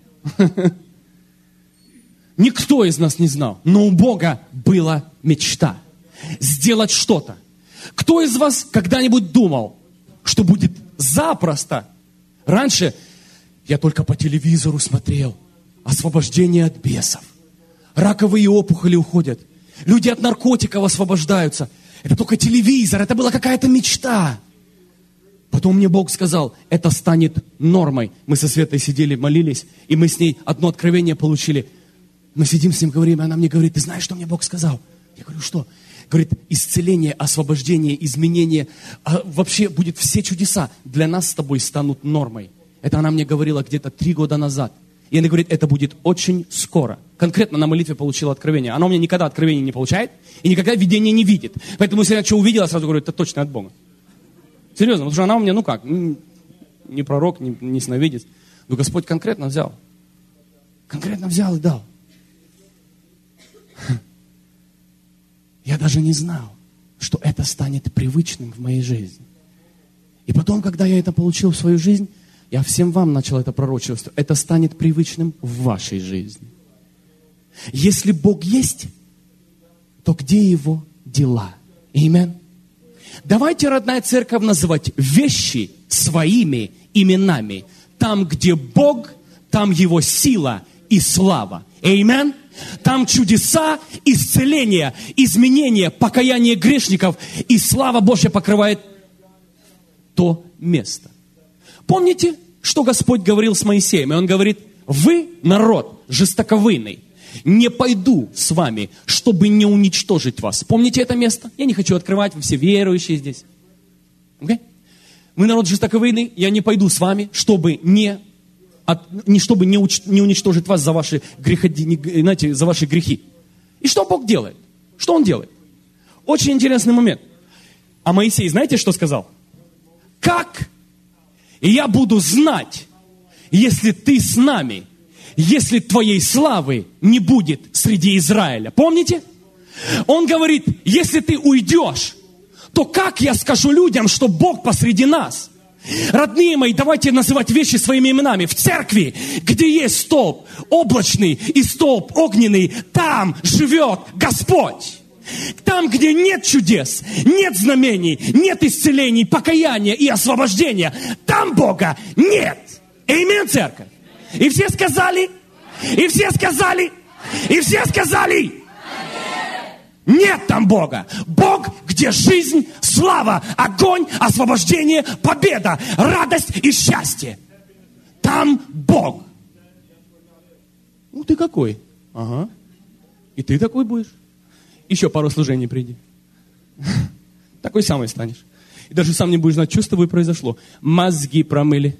Никто из нас не знал. Но у Бога была мечта. Сделать что-то. Кто из вас когда-нибудь думал, что будет запросто? Раньше я только по телевизору смотрел. Освобождение от бесов. Раковые опухоли уходят. Люди от наркотиков освобождаются. Это только телевизор, это была какая-то мечта. Потом мне Бог сказал, это станет нормой. Мы со Светой сидели, молились, и мы с ней одно откровение получили. Мы сидим с ним, говорим, и она мне говорит, ты знаешь, что мне Бог сказал? Я говорю, что? говорит, исцеление, освобождение, изменение, а вообще будет все чудеса для нас с тобой станут нормой. Это она мне говорила где-то три года назад. И она говорит, это будет очень скоро. Конкретно на молитве получила откровение. Она у меня никогда откровения не получает и никогда видения не видит. Поэтому, если я что увидела, сразу говорю, это точно от Бога. Серьезно, потому что она у меня, ну как, не пророк, не, не сновидец. Но Господь конкретно взял. Конкретно взял и дал. Я даже не знал, что это станет привычным в моей жизни. И потом, когда я это получил в свою жизнь, я всем вам начал это пророчество. Это станет привычным в вашей жизни. Если Бог есть, то где Его дела? Аминь. Давайте, родная церковь, называть вещи своими именами. Там, где Бог, там Его сила и слава. Аминь. Там чудеса, исцеления, изменения, покаяние грешников. И слава Божья покрывает то место. Помните, что Господь говорил с Моисеем? И Он говорит, вы, народ жестоковыйный, не пойду с вами, чтобы не уничтожить вас. Помните это место? Я не хочу открывать, вы все верующие здесь. Okay? Вы, народ жестоковыйный, я не пойду с вами, чтобы не, от, не, чтобы не, уч, не уничтожить вас за ваши, греходи, знаете, за ваши грехи. И что Бог делает? Что Он делает? Очень интересный момент. А Моисей, знаете, что сказал? Как я буду знать, если ты с нами, если твоей славы не будет среди Израиля? Помните? Он говорит, если ты уйдешь, то как я скажу людям, что Бог посреди нас? Родные мои, давайте называть вещи своими именами. В церкви, где есть столб облачный и столб огненный, там живет Господь. Там, где нет чудес, нет знамений, нет исцелений, покаяния и освобождения, там Бога нет. Аминь, церковь. И все сказали, и все сказали, и все сказали, нет там Бога. Бог, где жизнь, слава, огонь, освобождение, победа, радость и счастье. Там Бог. Ну ты какой? Ага. И ты такой будешь. Еще пару служений приди. Такой самый станешь. И даже сам не будешь знать, что с тобой произошло. Мозги промыли.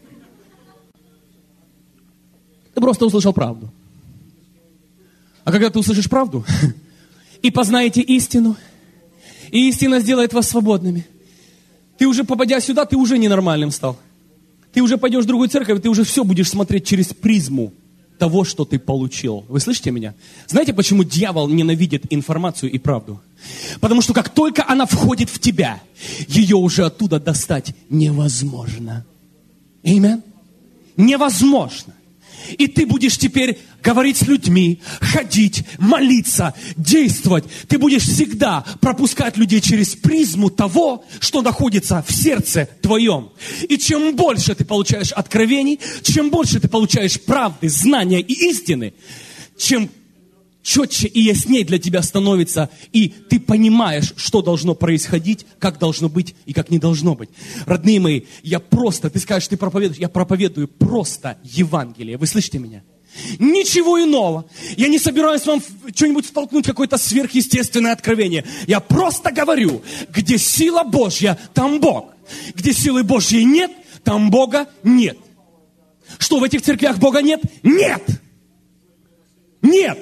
Ты просто услышал правду. А когда ты услышишь правду, и познаете истину, и истина сделает вас свободными, ты уже, попадя сюда, ты уже ненормальным стал. Ты уже пойдешь в другую церковь, ты уже все будешь смотреть через призму того, что ты получил. Вы слышите меня? Знаете, почему дьявол ненавидит информацию и правду? Потому что как только она входит в тебя, ее уже оттуда достать невозможно. Аминь? Невозможно. И ты будешь теперь говорить с людьми, ходить, молиться, действовать. Ты будешь всегда пропускать людей через призму того, что находится в сердце твоем. И чем больше ты получаешь откровений, чем больше ты получаешь правды, знания и истины, чем четче и яснее для тебя становится, и ты понимаешь, что должно происходить, как должно быть и как не должно быть. Родные мои, я просто, ты скажешь, ты проповедуешь, я проповедую просто Евангелие. Вы слышите меня? Ничего иного. Я не собираюсь вам что-нибудь втолкнуть, какое-то сверхъестественное откровение. Я просто говорю, где сила Божья, там Бог. Где силы Божьей нет, там Бога нет. Что, в этих церквях Бога нет? Нет! Нет!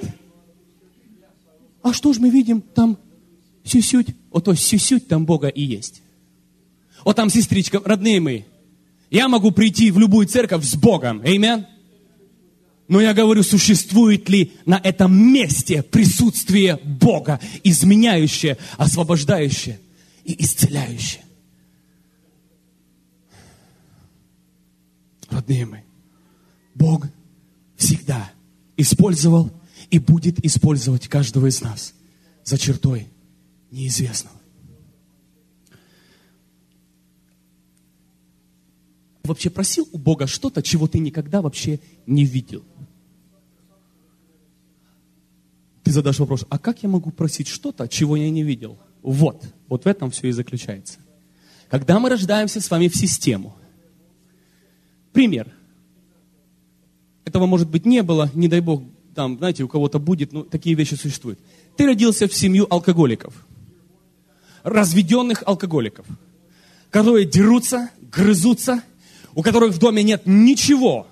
А что ж мы видим? Там сюсють. Ото сюсють там Бога и есть. Вот там, сестричка, родные мои, я могу прийти в любую церковь с Богом. Аминь. Но я говорю, существует ли на этом месте присутствие Бога, изменяющее, освобождающее и исцеляющее. Родные мои, Бог всегда использовал и будет использовать каждого из нас за чертой неизвестного. Вообще просил у Бога что-то, чего ты никогда вообще не видел. Ты задашь вопрос, а как я могу просить что-то, чего я не видел? Вот, вот в этом все и заключается. Когда мы рождаемся с вами в систему, пример, этого, может быть, не было, не дай Бог, там, знаете, у кого-то будет, но такие вещи существуют. Ты родился в семью алкоголиков. разведенных алкоголиков, которые дерутся, грызутся, у которых в доме нет ничего.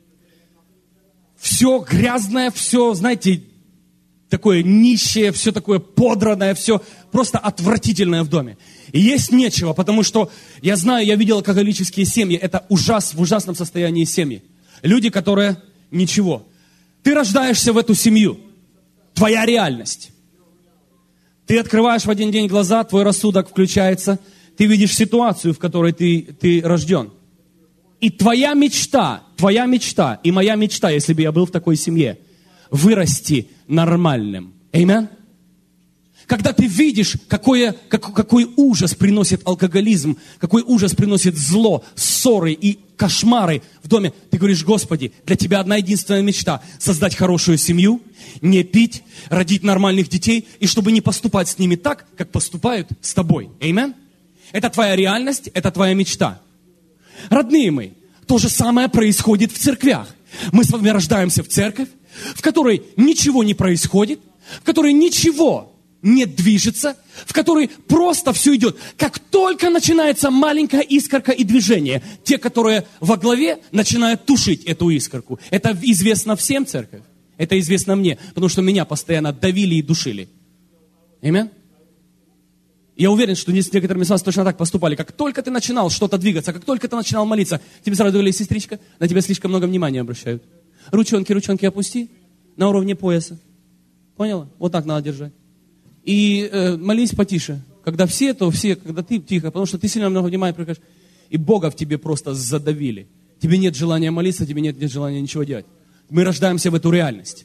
Все грязное, все, знаете, такое нищее, все такое подранное, все просто отвратительное в доме. И есть нечего, потому что я знаю, я видел алкоголические семьи, это ужас, в ужасном состоянии семьи. Люди, которые ничего. Ты рождаешься в эту семью, твоя реальность. Ты открываешь в один день глаза, твой рассудок включается, ты видишь ситуацию, в которой ты, ты рожден. И твоя мечта, твоя мечта и моя мечта, если бы я был в такой семье, вырасти нормальным. Аминь. Когда ты видишь, какое, как, какой ужас приносит алкоголизм, какой ужас приносит зло, ссоры и кошмары в доме, ты говоришь: Господи, для Тебя одна единственная мечта – создать хорошую семью, не пить, родить нормальных детей, и чтобы не поступать с ними так, как поступают с Тобой. Аминь. Это твоя реальность, это твоя мечта. Родные мои, то же самое происходит в церквях. Мы с вами рождаемся в церковь, в которой ничего не происходит, в которой ничего не движется, в которой просто все идет. Как только начинается маленькая искорка и движение, те, которые во главе, начинают тушить эту искорку. Это известно всем, церковь. Это известно мне, потому что меня постоянно давили и душили. Аминь. Я уверен, что с некоторыми из вас точно так поступали. Как только ты начинал что-то двигаться, как только ты начинал молиться, тебе сразу говорили: сестричка, на тебя слишком много внимания обращают. Ручонки, ручонки опусти на уровне пояса. Поняла? Вот так надо держать. И э, молись потише. Когда все, то все, когда ты тихо, потому что ты сильно много внимания привлекаешь. И Бога в тебе просто задавили. Тебе нет желания молиться, тебе нет, нет желания ничего делать. Мы рождаемся в эту реальность.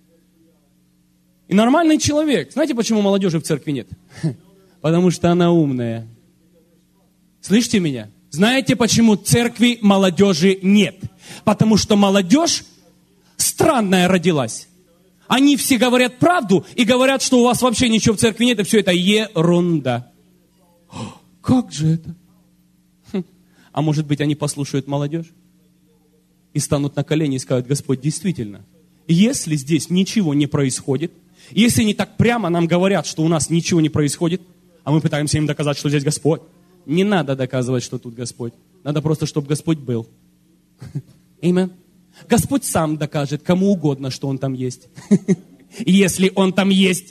И нормальный человек. Знаете, почему молодежи в церкви нет? Потому что она умная. Слышите меня? Знаете, почему церкви молодежи нет? Потому что молодежь странная родилась. Они все говорят правду и говорят, что у вас вообще ничего в церкви нет, и все это ерунда. Как же это? Хм. А может быть, они послушают молодежь и станут на колени и скажут: Господь, действительно, если здесь ничего не происходит, если они так прямо нам говорят, что у нас ничего не происходит, а мы пытаемся им доказать, что здесь Господь. Не надо доказывать, что тут Господь. Надо просто, чтобы Господь был. Аминь. Господь сам докажет кому угодно, что Он там есть. Если Он там есть.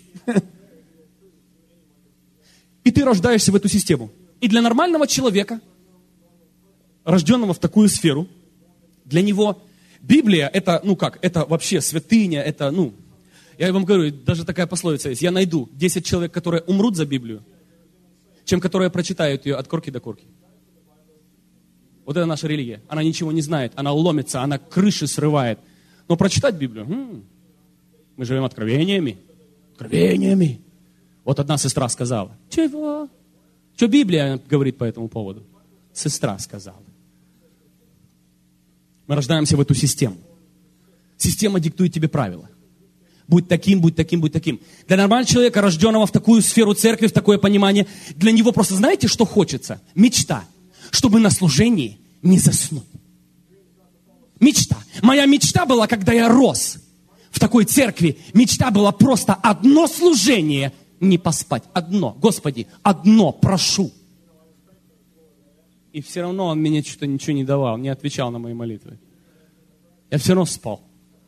И ты рождаешься в эту систему. И для нормального человека, рожденного в такую сферу, для него Библия это, ну как, это вообще святыня, это, ну, я вам говорю, даже такая пословица есть: я найду десять человек, которые умрут за Библию, чем которые прочитают ее от корки до корки. Вот это наша религия. Она ничего не знает, она ломится, она крыши срывает. Но прочитать Библию, м-м, мы живем откровениями. Откровениями. Вот одна сестра сказала: чего? Что Библия говорит по этому поводу? Сестра сказала. Мы рождаемся в эту систему. Система диктует тебе правила. Будь таким, будь таким, будь таким. Для нормального человека, рожденного в такую сферу церкви, в такое понимание, для него просто знаете, что хочется? Мечта. Чтобы на служении не заснуть. Мечта. Моя мечта была, когда я рос в такой церкви, мечта была просто одно служение не поспать. Одно. Господи, одно прошу. И все равно Он мне что-то ничего не давал, не отвечал на мои молитвы. Я все равно спал.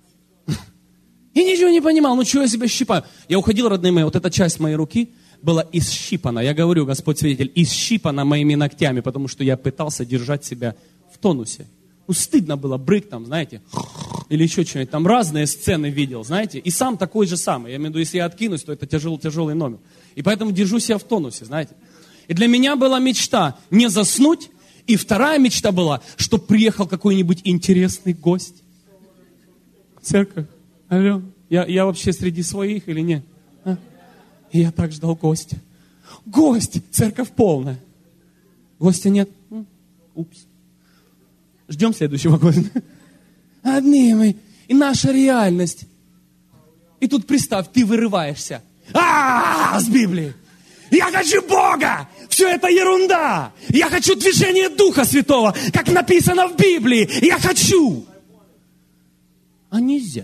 И ничего не понимал, ну чего я себя щипаю? Я уходил, родные мои, вот эта часть моей руки была исщипана. Я говорю, Господь свидетель, исщипана моими ногтями, потому что я пытался держать себя в тонусе. Ну стыдно было, брык там, знаете, или еще что-нибудь. Там разные сцены видел, знаете. И сам такой же самый. Я имею в виду, если я откинусь, то это тяжелый, тяжелый номер. И поэтому держу себя в тонусе, знаете. И для меня была мечта не заснуть. И вторая мечта была, чтобы приехал какой-нибудь интересный гость. Церковь. Алло, я, я вообще среди своих или нет? А? И я так ждал гостя. Гость! Церковь полная. Гостя нет? Упс. Ждем следующего года. Одни мы. И наша реальность. И тут представь, ты вырываешься. А, с Библии. Я хочу Бога! Все это ерунда! Я хочу движение Духа Святого, как написано в Библии. Я хочу! А нельзя.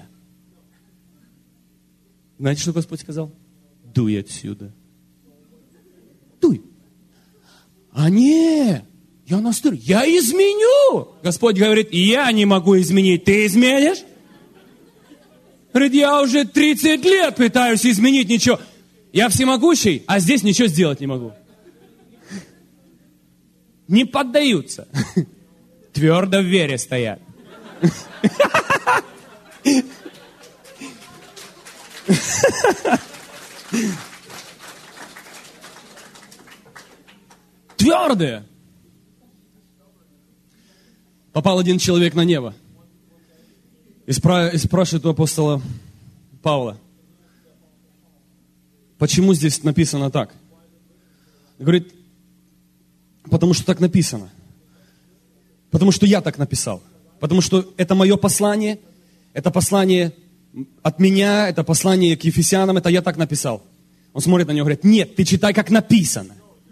Знаете, что Господь сказал? Дуй отсюда. дуй. А не, я настроен, я изменю. Господь говорит, я не могу изменить, ты изменишь? Говорит, я уже тридцать лет пытаюсь изменить, ничего. Я всемогущий, а здесь ничего сделать не могу. Не поддаются. Твердо в вере стоят. Твердые. Попал один человек на небо и спрашивает у апостола Павла, почему здесь написано так? Говорит, потому что так написано. Потому что я так написал. Потому что это мое послание, это послание от меня, это послание к Ефесянам, это я так написал. Он смотрит на него и говорит, нет, ты читай, как написано.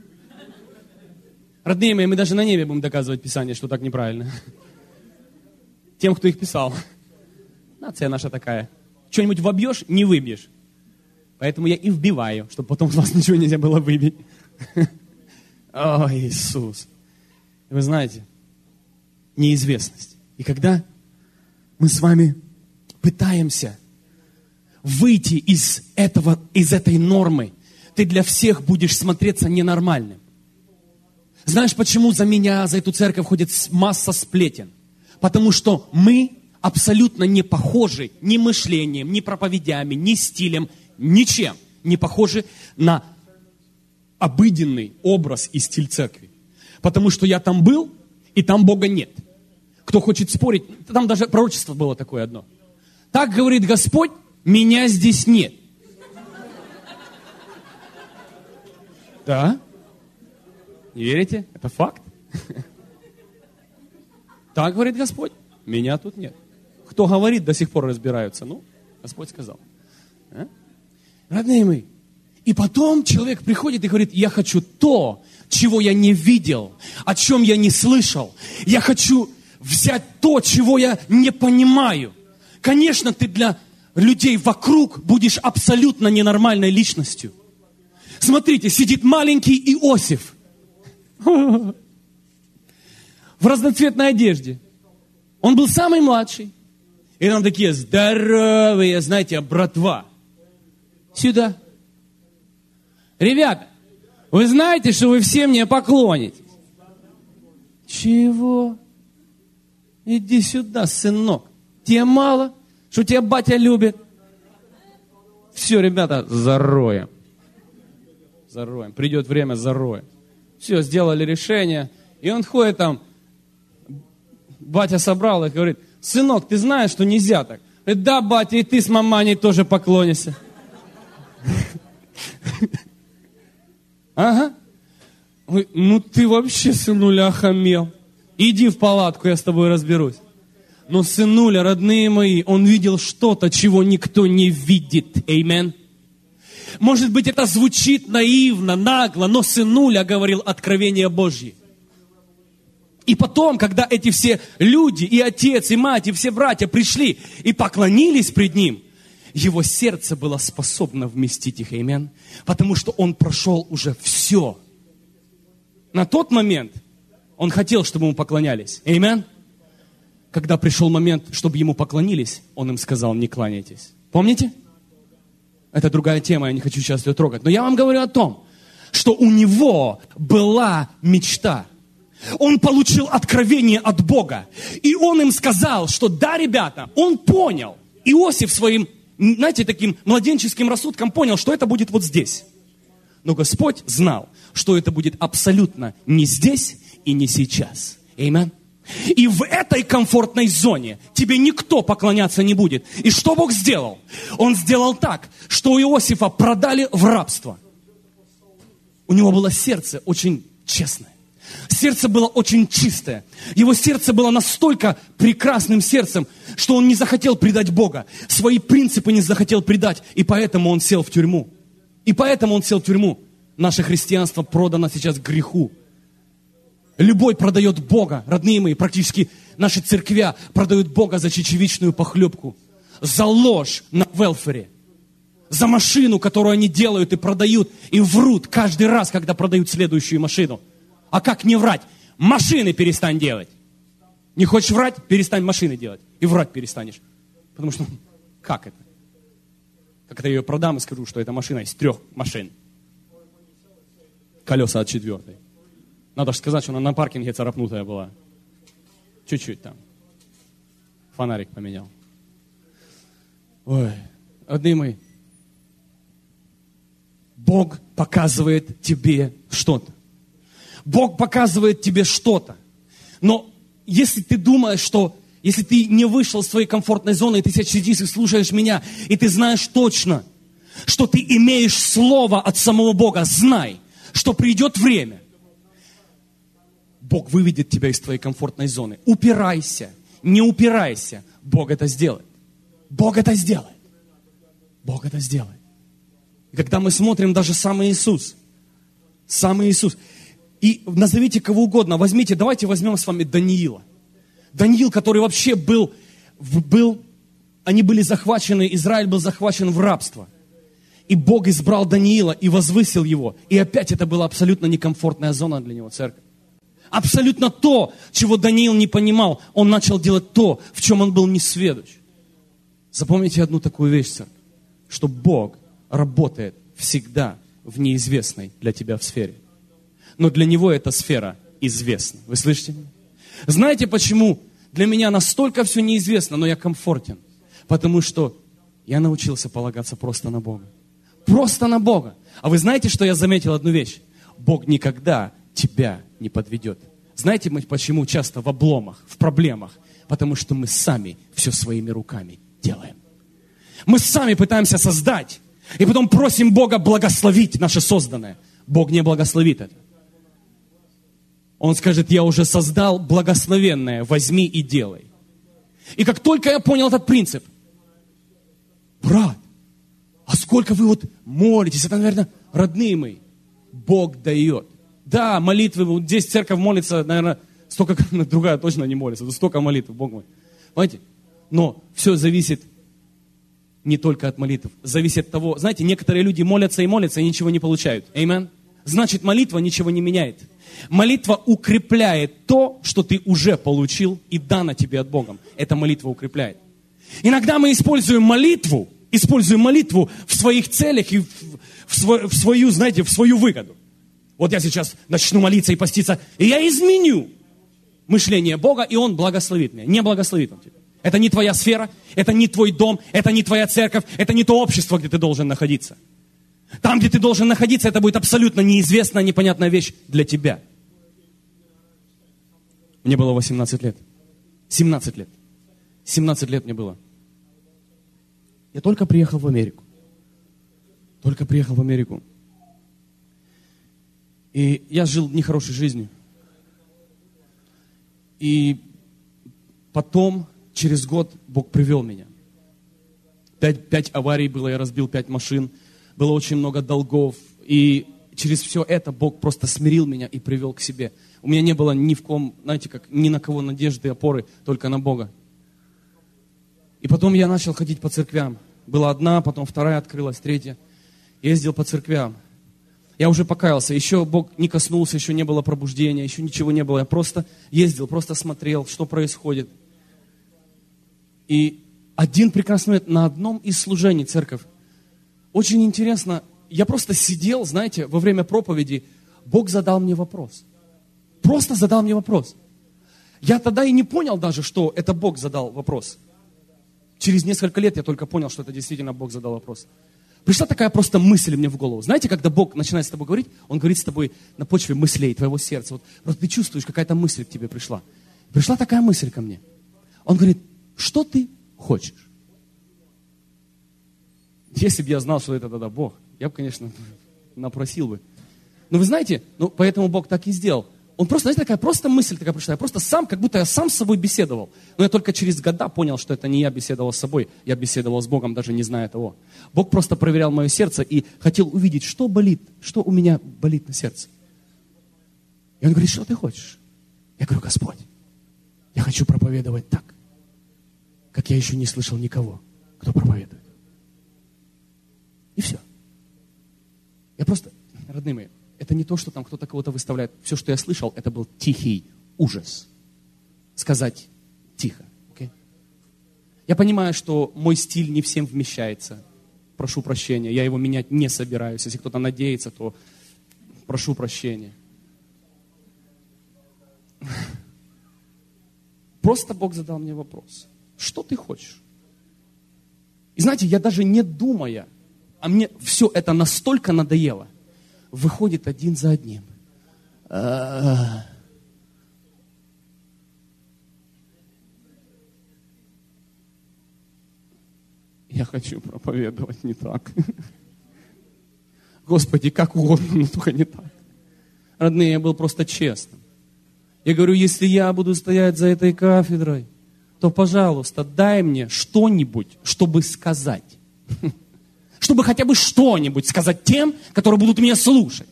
Родные мои, мы даже на небе будем доказывать Писание, что так неправильно. Тем, кто их писал. Нация наша такая. Что-нибудь вобьешь, не выбьешь. Поэтому я и вбиваю, чтобы потом у вас ничего нельзя было выбить. О, Иисус. Вы знаете, неизвестность. И когда мы с вами пытаемся выйти из этого, из этой нормы, ты для всех будешь смотреться ненормальным. Знаешь, почему за меня, за эту церковь ходит масса сплетен? Потому что мы абсолютно не похожи ни мышлением, ни проповедями, ни стилем, ничем не похожи на обыденный образ и стиль церкви. Потому что я там был, и там Бога нет. Кто хочет спорить, там даже пророчество было такое одно. Так говорит Господь, меня здесь нет. Да? Не верите? Это факт. Так говорит Господь, меня тут нет. Кто говорит, до сих пор разбираются. Ну, Господь сказал. А? Родные мои, и потом человек приходит и говорит, я хочу то, чего я не видел, о чем я не слышал. Я хочу взять то, чего я не понимаю. Конечно, ты для людей вокруг будешь абсолютно ненормальной личностью. Смотрите, сидит маленький Иосиф в разноцветной одежде. Он был самый младший. И там такие здоровые, знаете, братва. Сюда. Ребята, вы знаете, что вы все мне поклонитесь? Чего? Иди сюда, сынок. Тебе мало, что тебя батя любит? Все, ребята, зароем. Зароем. Придет время, зароем. Все, сделали решение. И он ходит там, батя собрал их, говорит, сынок, ты знаешь, что нельзя так? Говорит, да, батя, и ты с маманей тоже поклонишься. Ага. Ну ты вообще, сынуля, охамел. Иди в палатку, я с тобой разберусь. Но сынуля, родные мои, он видел что-то, чего никто не видит. Аминь. Может быть, это звучит наивно, нагло, но сынуля говорил откровение Божье. И потом, когда эти все люди, и отец, и мать, и все братья пришли и поклонились пред ним, его сердце было способно вместить их, аминь, потому что он прошел уже все. На тот момент он хотел, чтобы ему поклонялись, аминь. Когда пришел момент, чтобы ему поклонились, он им сказал, не кланяйтесь. Помните? Это другая тема, я не хочу сейчас ее трогать. Но я вам говорю о том, что у него была мечта. Он получил откровение от Бога. И он им сказал, что да, ребята, он понял. Иосиф своим, знаете, таким младенческим рассудком понял, что это будет вот здесь. Но Господь знал, что это будет абсолютно не здесь и не сейчас. Аминь. И в этой комфортной зоне тебе никто поклоняться не будет. И что Бог сделал? Он сделал так, что Иосифа продали в рабство. У него было сердце очень честное. Сердце было очень чистое. Его сердце было настолько прекрасным сердцем, что он не захотел предать Бога. Свои принципы не захотел предать. И поэтому он сел в тюрьму. И поэтому он сел в тюрьму. Наше христианство продано сейчас греху. Любой продает Бога, родные мои, практически наши церквя продают Бога за чечевичную похлебку, за ложь на велфере, за машину, которую они делают и продают, и врут каждый раз, когда продают следующую машину. А как не врать? Машины перестань делать. Не хочешь врать? Перестань машины делать. И врать перестанешь. Потому что, как это? Как это я ее продам и скажу, что эта машина из трех машин. Колеса от четвертой. Надо же сказать, что она на паркинге царапнутая была. Чуть-чуть там. Фонарик поменял. Ой, родные мои. Бог показывает тебе что-то. Бог показывает тебе что-то. Но если ты думаешь, что если ты не вышел из своей комфортной зоны, и ты сейчас сидишь и слушаешь меня, и ты знаешь точно, что ты имеешь слово от самого Бога, знай, что придет время. Бог выведет тебя из твоей комфортной зоны. Упирайся, не упирайся. Бог это сделает. Бог это сделает. Бог это сделает. И когда мы смотрим даже сам Иисус, сам Иисус, и назовите кого угодно, возьмите, давайте возьмем с вами Даниила. Даниил, который вообще был, был, они были захвачены, Израиль был захвачен в рабство. И Бог избрал Даниила и возвысил его. И опять это была абсолютно некомфортная зона для него, церковь. Абсолютно то, чего Даниил не понимал, он начал делать то, в чем он был несведущ. Запомните одну такую вещь, церковь, что Бог работает всегда в неизвестной для тебя в сфере. Но для Него эта сфера известна. Вы слышите меня? Знаете, почему для меня настолько все неизвестно, но я комфортен? Потому что я научился полагаться просто на Бога. Просто на Бога. А вы знаете, что я заметил одну вещь? Бог никогда тебя не подведет. Знаете, мы почему часто в обломах, в проблемах? Потому что мы сами все своими руками делаем. Мы сами пытаемся создать, и потом просим Бога благословить наше созданное. Бог не благословит это. Он скажет, я уже создал благословенное, возьми и делай. И как только я понял этот принцип, брат, а сколько вы вот молитесь, это, наверное, родные мои, Бог дает. Да, молитвы, вот здесь церковь молится, наверное, столько, другая точно не молится, столько молитв, Бог мой. Понимаете? Но все зависит не только от молитв, зависит от того, знаете, некоторые люди молятся и молятся, и ничего не получают. Аминь. Значит, молитва ничего не меняет. Молитва укрепляет то, что ты уже получил и дано тебе от Бога. Эта молитва укрепляет. Иногда мы используем молитву, используем молитву в своих целях и в, в, свою, в свою, знаете, в свою выгоду. Вот я сейчас начну молиться и поститься, и я изменю мышление Бога, и Он благословит меня. Не благословит Он тебя. Это не твоя сфера, это не твой дом, это не твоя церковь, это не то общество, где ты должен находиться. Там, где ты должен находиться, это будет абсолютно неизвестная, непонятная вещь для тебя. Мне было восемнадцать лет. семнадцать лет. семнадцать лет мне было. Я только приехал в Америку. Только приехал в Америку. И я жил нехорошей жизнью. И потом, через год, Бог привел меня. Пять, пять аварий было, я разбил пять машин. Было очень много долгов. И через все это Бог просто смирил меня и привел к себе. У меня не было ни в ком, знаете, как ни на кого надежды, опоры, только на Бога. И потом я начал ходить по церквям. Была одна, потом вторая открылась, третья. Ездил по церквям. Я уже покаялся. Еще Бог не коснулся, еще не было пробуждения, еще ничего не было. Я просто ездил, просто смотрел, что происходит. И один прекрасный момент на одном из служений церковь. Очень интересно, я просто сидел, знаете, во время проповеди, Бог задал мне вопрос. Просто задал мне вопрос. Я тогда и не понял даже, что это Бог задал вопрос. Через несколько лет я только понял, что это действительно Бог задал вопрос. Пришла такая просто мысль мне в голову. Знаете, когда Бог начинает с тобой говорить, Он говорит с тобой на почве мыслей твоего сердца. Вот просто ты чувствуешь, какая-то мысль к тебе пришла. Пришла такая мысль ко мне. Он говорит, что ты хочешь? Если бы я знал, что это тогда Бог, я бы, конечно, напросил бы. Но вы знаете, ну, поэтому Бог так и сделал. Он просто, знаете, такая просто мысль такая пришла. Я просто сам, как будто я сам с собой беседовал. Но я только через года понял, что это не я беседовал с собой. Я беседовал с Богом, даже не зная того. Бог просто проверял мое сердце и хотел увидеть, что болит, что у меня болит на сердце. И Он говорит, что ты хочешь? Я говорю, Господь, я хочу проповедовать так, как я еще не слышал никого, кто проповедует. И все. Я просто, родные мои, это не то, что там кто-то кого-то выставляет. Все, что я слышал, это был тихий ужас. Сказать тихо. Okay? Я понимаю, что мой стиль не всем вмещается. Прошу прощения. Я его менять не собираюсь. Если кто-то надеется, то прошу прощения. Просто Бог задал мне вопрос. Что ты хочешь? И знаете, я даже не думая, а мне все это настолько надоело, выходит один за одним. Я хочу проповедовать не так. Господи, как угодно, но только не так. Родные, я был просто честным. Я говорю, если я буду стоять за этой кафедрой, то, пожалуйста, дай мне что-нибудь, чтобы сказать. Чтобы хотя бы что-нибудь сказать тем, которые будут меня слушать.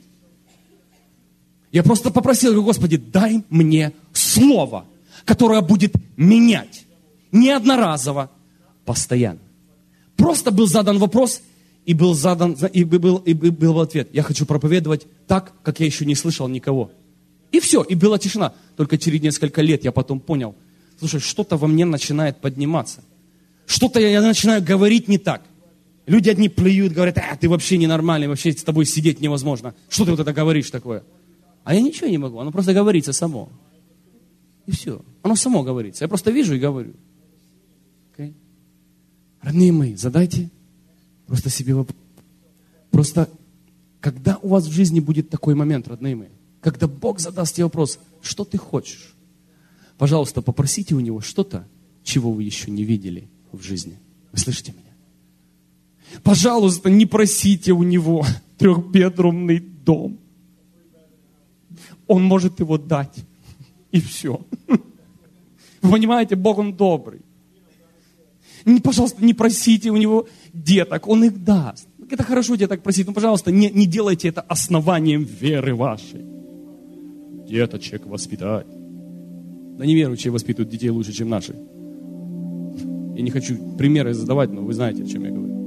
Я просто попросил, говорю, Господи, дай мне слово, которое будет менять. Не одноразово, постоянно. Просто был задан вопрос, и был задан, и был, и был ответ. Я хочу проповедовать так, как я еще не слышал никого. И все, и была тишина. Только через несколько лет я потом понял, слушай, что-то во мне начинает подниматься. Что-то я, я начинаю говорить не так. Люди одни плюют, говорят, а, ты вообще ненормальный, вообще с тобой сидеть невозможно. Что ты вот это говоришь такое? А я ничего не могу, оно просто говорится само. И все, оно само говорится. Я просто вижу и говорю. Okay? Родные мои, задайте просто себе вопрос. Просто, когда у вас в жизни будет такой момент, родные мои, когда Бог задаст тебе вопрос, что ты хочешь? Пожалуйста, попросите у Него что-то, чего вы еще не видели в жизни. Вы слышите меня? Пожалуйста, не просите у Него трехбедрумный дом. Он может его дать. И все. Вы понимаете, Бог, Он добрый. Пожалуйста, не просите у Него деток, Он их даст. Это хорошо деток просить, но, пожалуйста, не, не делайте это основанием веры вашей. Деточек воспитать. Да неверующие воспитывают детей лучше, чем наши. Я не хочу примеры задавать, но вы знаете, о чем я говорю.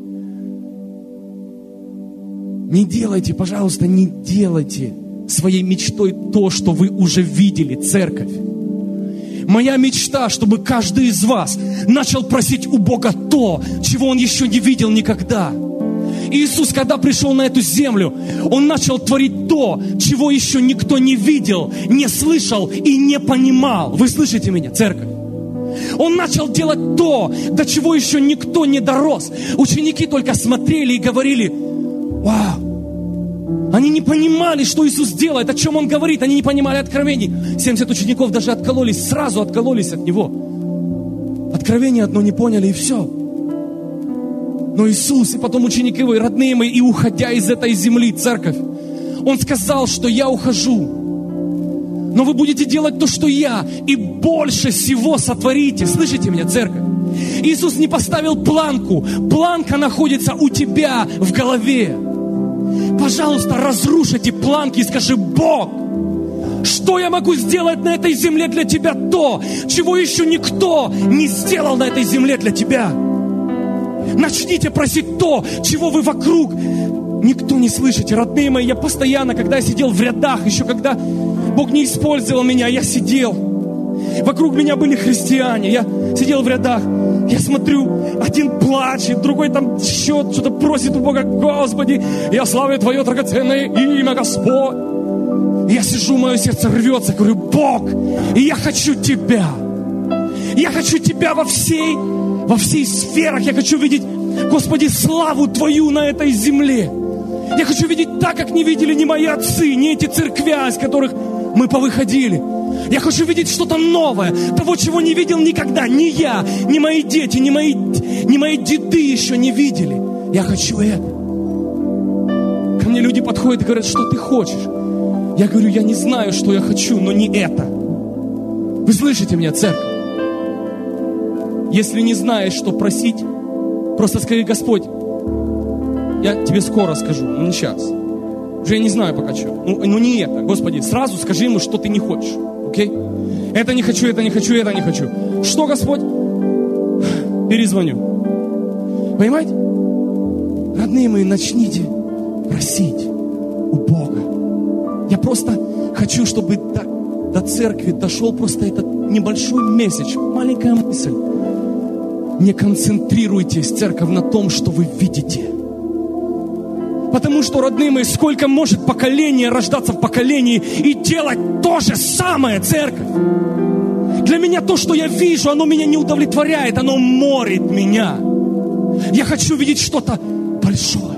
Не делайте, пожалуйста, не делайте своей мечтой то, что вы уже видели, церковь. Моя мечта, чтобы каждый из вас начал просить у Бога то, чего он еще не видел никогда. Иисус, когда пришел на эту землю, Он начал творить то, чего еще никто не видел, не слышал и не понимал. Вы слышите меня, церковь? Он начал делать то, до чего еще никто не дорос. Ученики только смотрели и говорили, вау. Они не понимали, что Иисус делает, о чем Он говорит. Они не понимали откровений. семьдесят учеников даже откололись, сразу откололись от Него. Откровение одно не поняли, и все. Но Иисус, и потом ученики Его, и родные мои, и уходя из этой земли, церковь, Он сказал, что я ухожу. Но вы будете делать то, что я, и больше всего сотворите. Слышите меня, церковь? Иисус не поставил планку. Планка находится у тебя в голове. Пожалуйста, разрушь эти планки и скажи, Бог, что я могу сделать на этой земле для Тебя то, чего еще никто не сделал на этой земле для Тебя. Начните просить то, чего вы вокруг никто не слышите. Родные мои, я постоянно, когда я сидел в рядах, еще когда Бог не использовал меня, я сидел. Вокруг меня были христиане. Я сидел в рядах. Я смотрю, один плачет, другой там еще что-то просит у Бога. Господи, я славлю Твое драгоценное имя, Господь. И я сижу, мое сердце рвется. Говорю, Бог, и я хочу Тебя. Я хочу Тебя во всей, во всей сферах. Я хочу видеть, Господи, славу Твою на этой земле. Я хочу видеть так, как не видели ни мои отцы, ни эти церквя, из которых мы повыходили. Я хочу видеть что-то новое, того, чего не видел никогда. Ни я, ни мои дети, ни мои, ни мои деды еще не видели. Я хочу это. Ко мне люди подходят и говорят, что ты хочешь? Я говорю, я не знаю, что я хочу, но не это. Вы слышите меня, церковь? Если не знаешь, что просить, просто скажи, Господь, я тебе скоро скажу, но не сейчас. Уже я не знаю пока что. Ну, ну не это, Господи, сразу скажи ему, что ты не хочешь. Окей? Это не хочу, это не хочу, это не хочу. Что, Господь? Перезвоню. Понимаете? Родные мои, начните просить у Бога. Я просто хочу, чтобы до, до церкви дошел просто этот небольшой месседж, маленькая мысль. Не концентрируйтесь, церковь, на том, что вы видите. Потому что, родные мои, сколько может поколение рождаться в поколении и делать то же самое, церковь. Для меня то, что я вижу, оно меня не удовлетворяет, оно морит меня. Я хочу видеть что-то большое.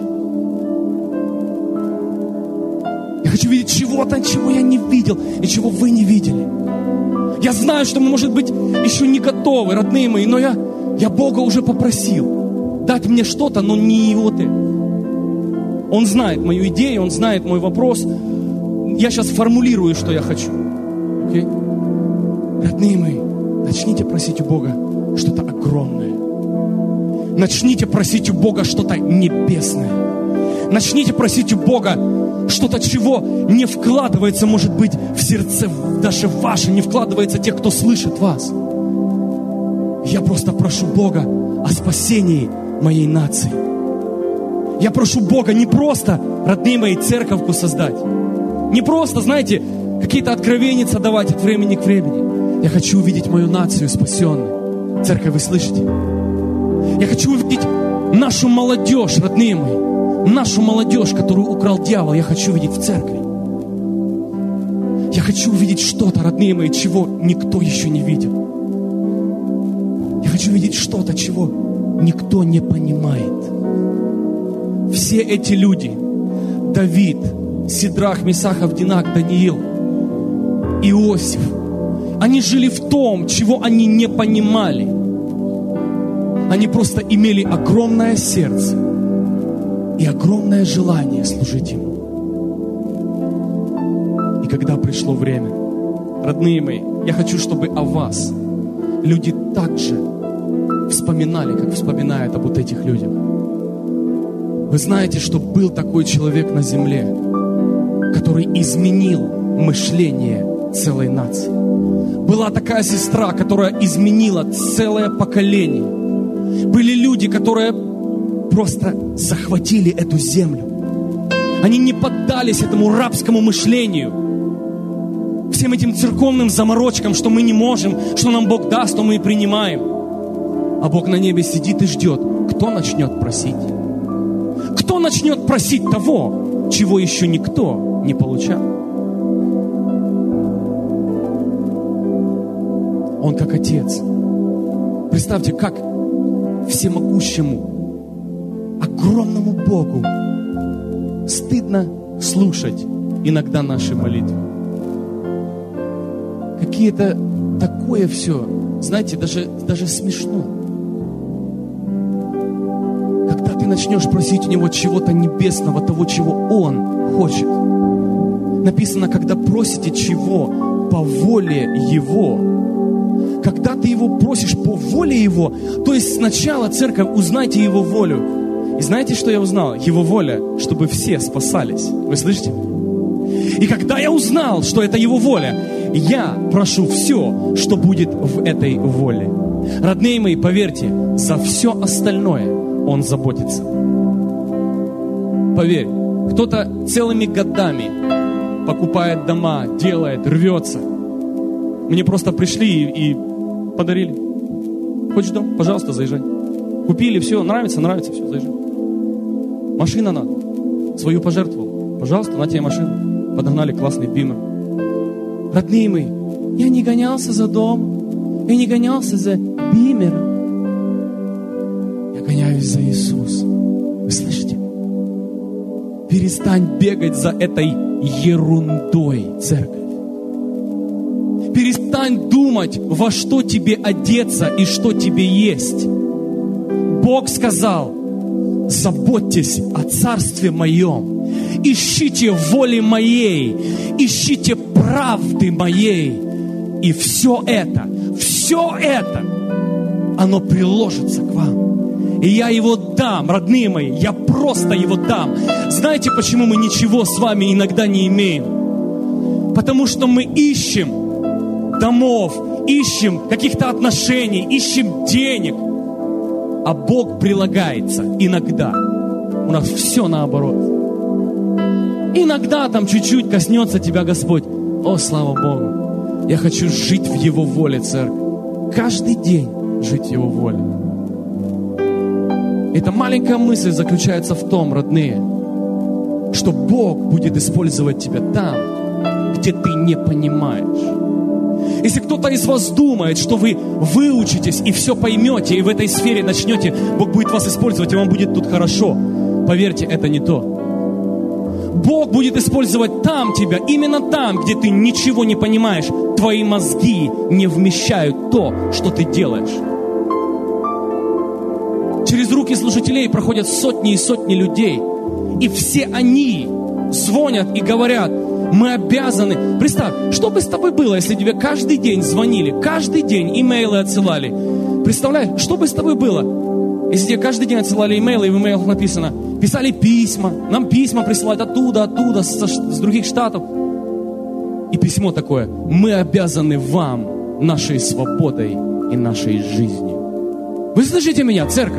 Я хочу видеть чего-то, чего я не видел и чего вы не видели. Я знаю, что мы, может быть, еще не готовы, родные мои, но я, я Бога уже попросил дать мне что-то, но не вот это. Он знает мою идею, Он знает мой вопрос. Я сейчас формулирую, что я хочу. Okay? Родные мои, начните просить у Бога что-то огромное. Начните просить у Бога что-то небесное. Начните просить у Бога что-то, чего не вкладывается, может быть, в сердце даже ваше, не вкладывается тех, кто слышит вас. Я просто прошу Бога о спасении моей нации. Я прошу Бога не просто, родные мои, церковку создать. Не просто, знаете, какие-то откровения давать от времени к времени. Я хочу увидеть мою нацию спасенной. Церковь, вы слышите? Я хочу увидеть нашу молодежь, родные мои. Нашу молодежь, которую украл дьявол, я хочу видеть в церкви. Я хочу увидеть что-то, родные мои, чего никто еще не видел. Я хочу видеть что-то, чего никто не понимает. Все эти люди, Давид, Сидрах, Месах, Авдинак, Даниил, Иосиф, они жили в том, чего они не понимали. Они просто имели огромное сердце и огромное желание служить Ему. И когда пришло время, родные мои, я хочу, чтобы о вас люди так же вспоминали, как вспоминают об вот этих людях. Вы знаете, что был такой человек на земле, который изменил мышление целой нации. Была такая сестра, которая изменила целое поколение. Были люди, которые просто захватили эту землю. Они не поддались этому рабскому мышлению, всем этим церковным заморочкам, что мы не можем, что нам Бог даст, то мы и принимаем. А Бог на небе сидит и ждет, кто начнет просить. Кто начнет просить того, чего еще никто не получал? Он как Отец. Представьте, как всемогущему, огромному Богу стыдно слушать иногда наши молитвы. Какие-то такое все, знаете, даже, даже смешно. Когда ты начнешь просить у Него чего-то небесного, того, чего Он хочет. Написано, когда просите чего по воле Его. Когда ты Его просишь по воле Его, то есть сначала, церковь, узнайте Его волю. И знаете, что я узнал? Его воля, чтобы все спасались. Вы слышите? И когда я узнал, что это Его воля, я прошу все, что будет в этой воле. Родные мои, поверьте, за все остальное Он заботится. Поверь, кто-то целыми годами покупает дома, делает, рвется. Мне просто пришли и, и подарили. Хочешь дом? Пожалуйста, заезжай. Купили, все, нравится, нравится, все, заезжай. Машина надо. Свою пожертвовал. Пожалуйста, на тебе машину. Подогнали классный бимер. Родные мои, я не гонялся за домом. Я не гонялся за бимером. Я гоняюсь за Иисусом. Вы слышите? Перестань бегать за этой ерундой, церковь. Перестань думать, во что тебе одеться и что тебе есть. Бог сказал, заботьтесь о царстве моем, ищите воли моей, ищите правды моей, и все это, все это, оно приложится к вам. И я его дам, родные мои, я просто его дам. Знаете, почему мы ничего с вами иногда не имеем? Потому что мы ищем домов, ищем каких-то отношений, ищем денег. А Бог прилагается иногда У нас все наоборот. Иногда там чуть-чуть коснется тебя Господь. О, слава Богу. Я хочу жить в Его воле, церковь. Каждый день жить в Его воле. Эта маленькая мысль заключается в том, родные, что Бог будет использовать тебя там, где ты не понимаешь. Если кто-то из вас думает, что вы выучитесь и все поймете, и в этой сфере начнете, Бог будет вас использовать, и вам будет тут хорошо, поверьте, это не то. Бог будет использовать там тебя, именно там, где ты ничего не понимаешь. Твои мозги не вмещают то, что ты делаешь. Через руки служителей проходят сотни и сотни людей. И все они звонят и говорят, мы обязаны. Представь, что бы с тобой было, если тебе каждый день звонили, каждый день имейлы отсылали. Представляешь, что бы с тобой было, если тебе каждый день отсылали имейлы, и в имейлах написано, писали письма, нам письма присылают оттуда, оттуда, с, с других штатов. И письмо такое, мы обязаны вам нашей свободой и нашей жизнью. Вы слышите меня, церковь?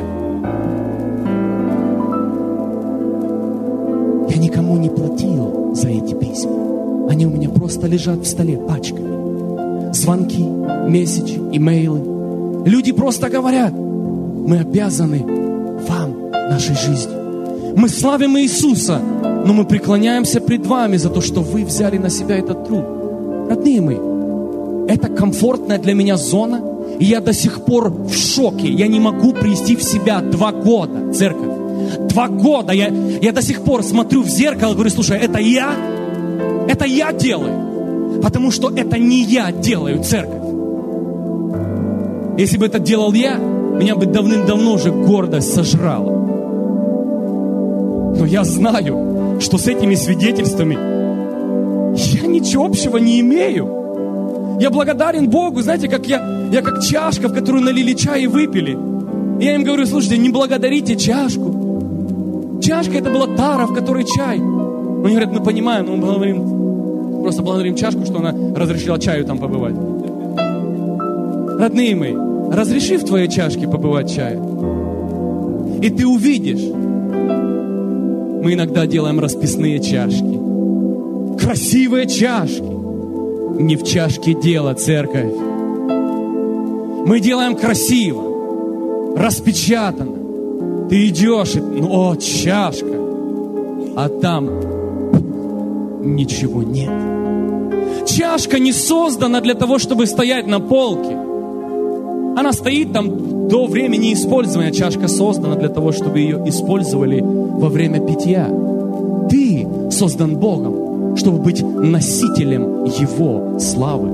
Я никому не платил за эти письма. Они у меня просто лежат в столе пачками. Звонки, месседжи, имейлы. Люди просто говорят, мы обязаны вам нашей жизнью. Мы славим Иисуса, но мы преклоняемся пред вами за то, что вы взяли на себя этот труд. Родные мои, это комфортная для меня зона, и я до сих пор в шоке. Я не могу привести в себя два года, церковь. Два года я, я до сих пор смотрю в зеркало и говорю, слушай, это я? Это я делаю. Потому что это не я делаю, церковь. Если бы это делал я, меня бы давным-давно уже гордость сожрала. Но я знаю, что с этими свидетельствами я ничего общего не имею. Я благодарен Богу, знаете, как я, я как чашка, в которую налили чай и выпили. Я им говорю, слушайте, не благодарите чашку. Чашка это была тара, в которой чай. Они говорят, мы понимаем, но мы благодарим, просто благодарим чашку, что она разрешила чаю там побывать. Родные мои, разреши в твоей чашке побывать чаю. И ты увидишь, мы иногда делаем расписные чашки. Красивые чашки. Не в чашке дело, церковь. Мы делаем красиво, распечатано. Ты идешь, и, ну, о, чашка. А там ничего нет. Чашка не создана для того, чтобы стоять на полке. Она стоит там до времени использования. Чашка создана для того, чтобы ее использовали во время питья. Ты создан Богом, чтобы быть носителем Его славы.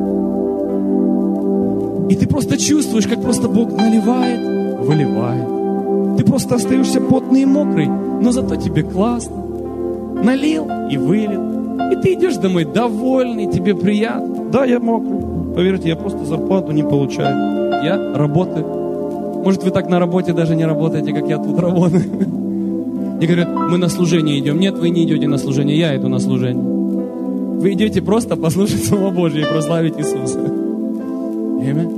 И ты просто чувствуешь, как просто Бог наливает, выливает. Ты просто остаешься потный и мокрый, но зато тебе классно. Налил и вылил. И ты идешь домой довольный, тебе приятно. Да, я мокрый. Поверьте, я просто зарплату не получаю. Я работаю. Может, вы так на работе даже не работаете, как я тут работаю. И говорят, мы на служение идем. Нет, вы не идете на служение, я иду на служение. Вы идете просто послушать Слово Божье и прославить Иисуса. Аминь.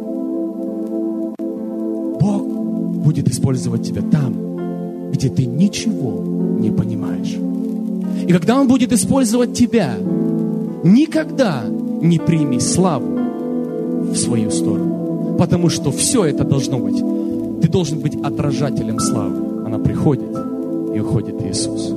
Бог будет использовать тебя там, где ты ничего не понимаешь. И когда Он будет использовать тебя, никогда не прими славу в свою сторону. Потому что все это должно быть. Ты должен быть отражателем славы. Она приходит и уходит Иисус.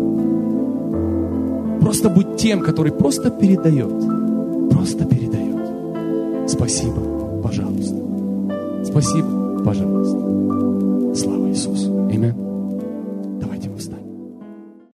Просто будь тем, который просто передает. Просто передает. Спасибо, пожалуйста. Спасибо, пожалуйста. Слава Иисусу. Аминь.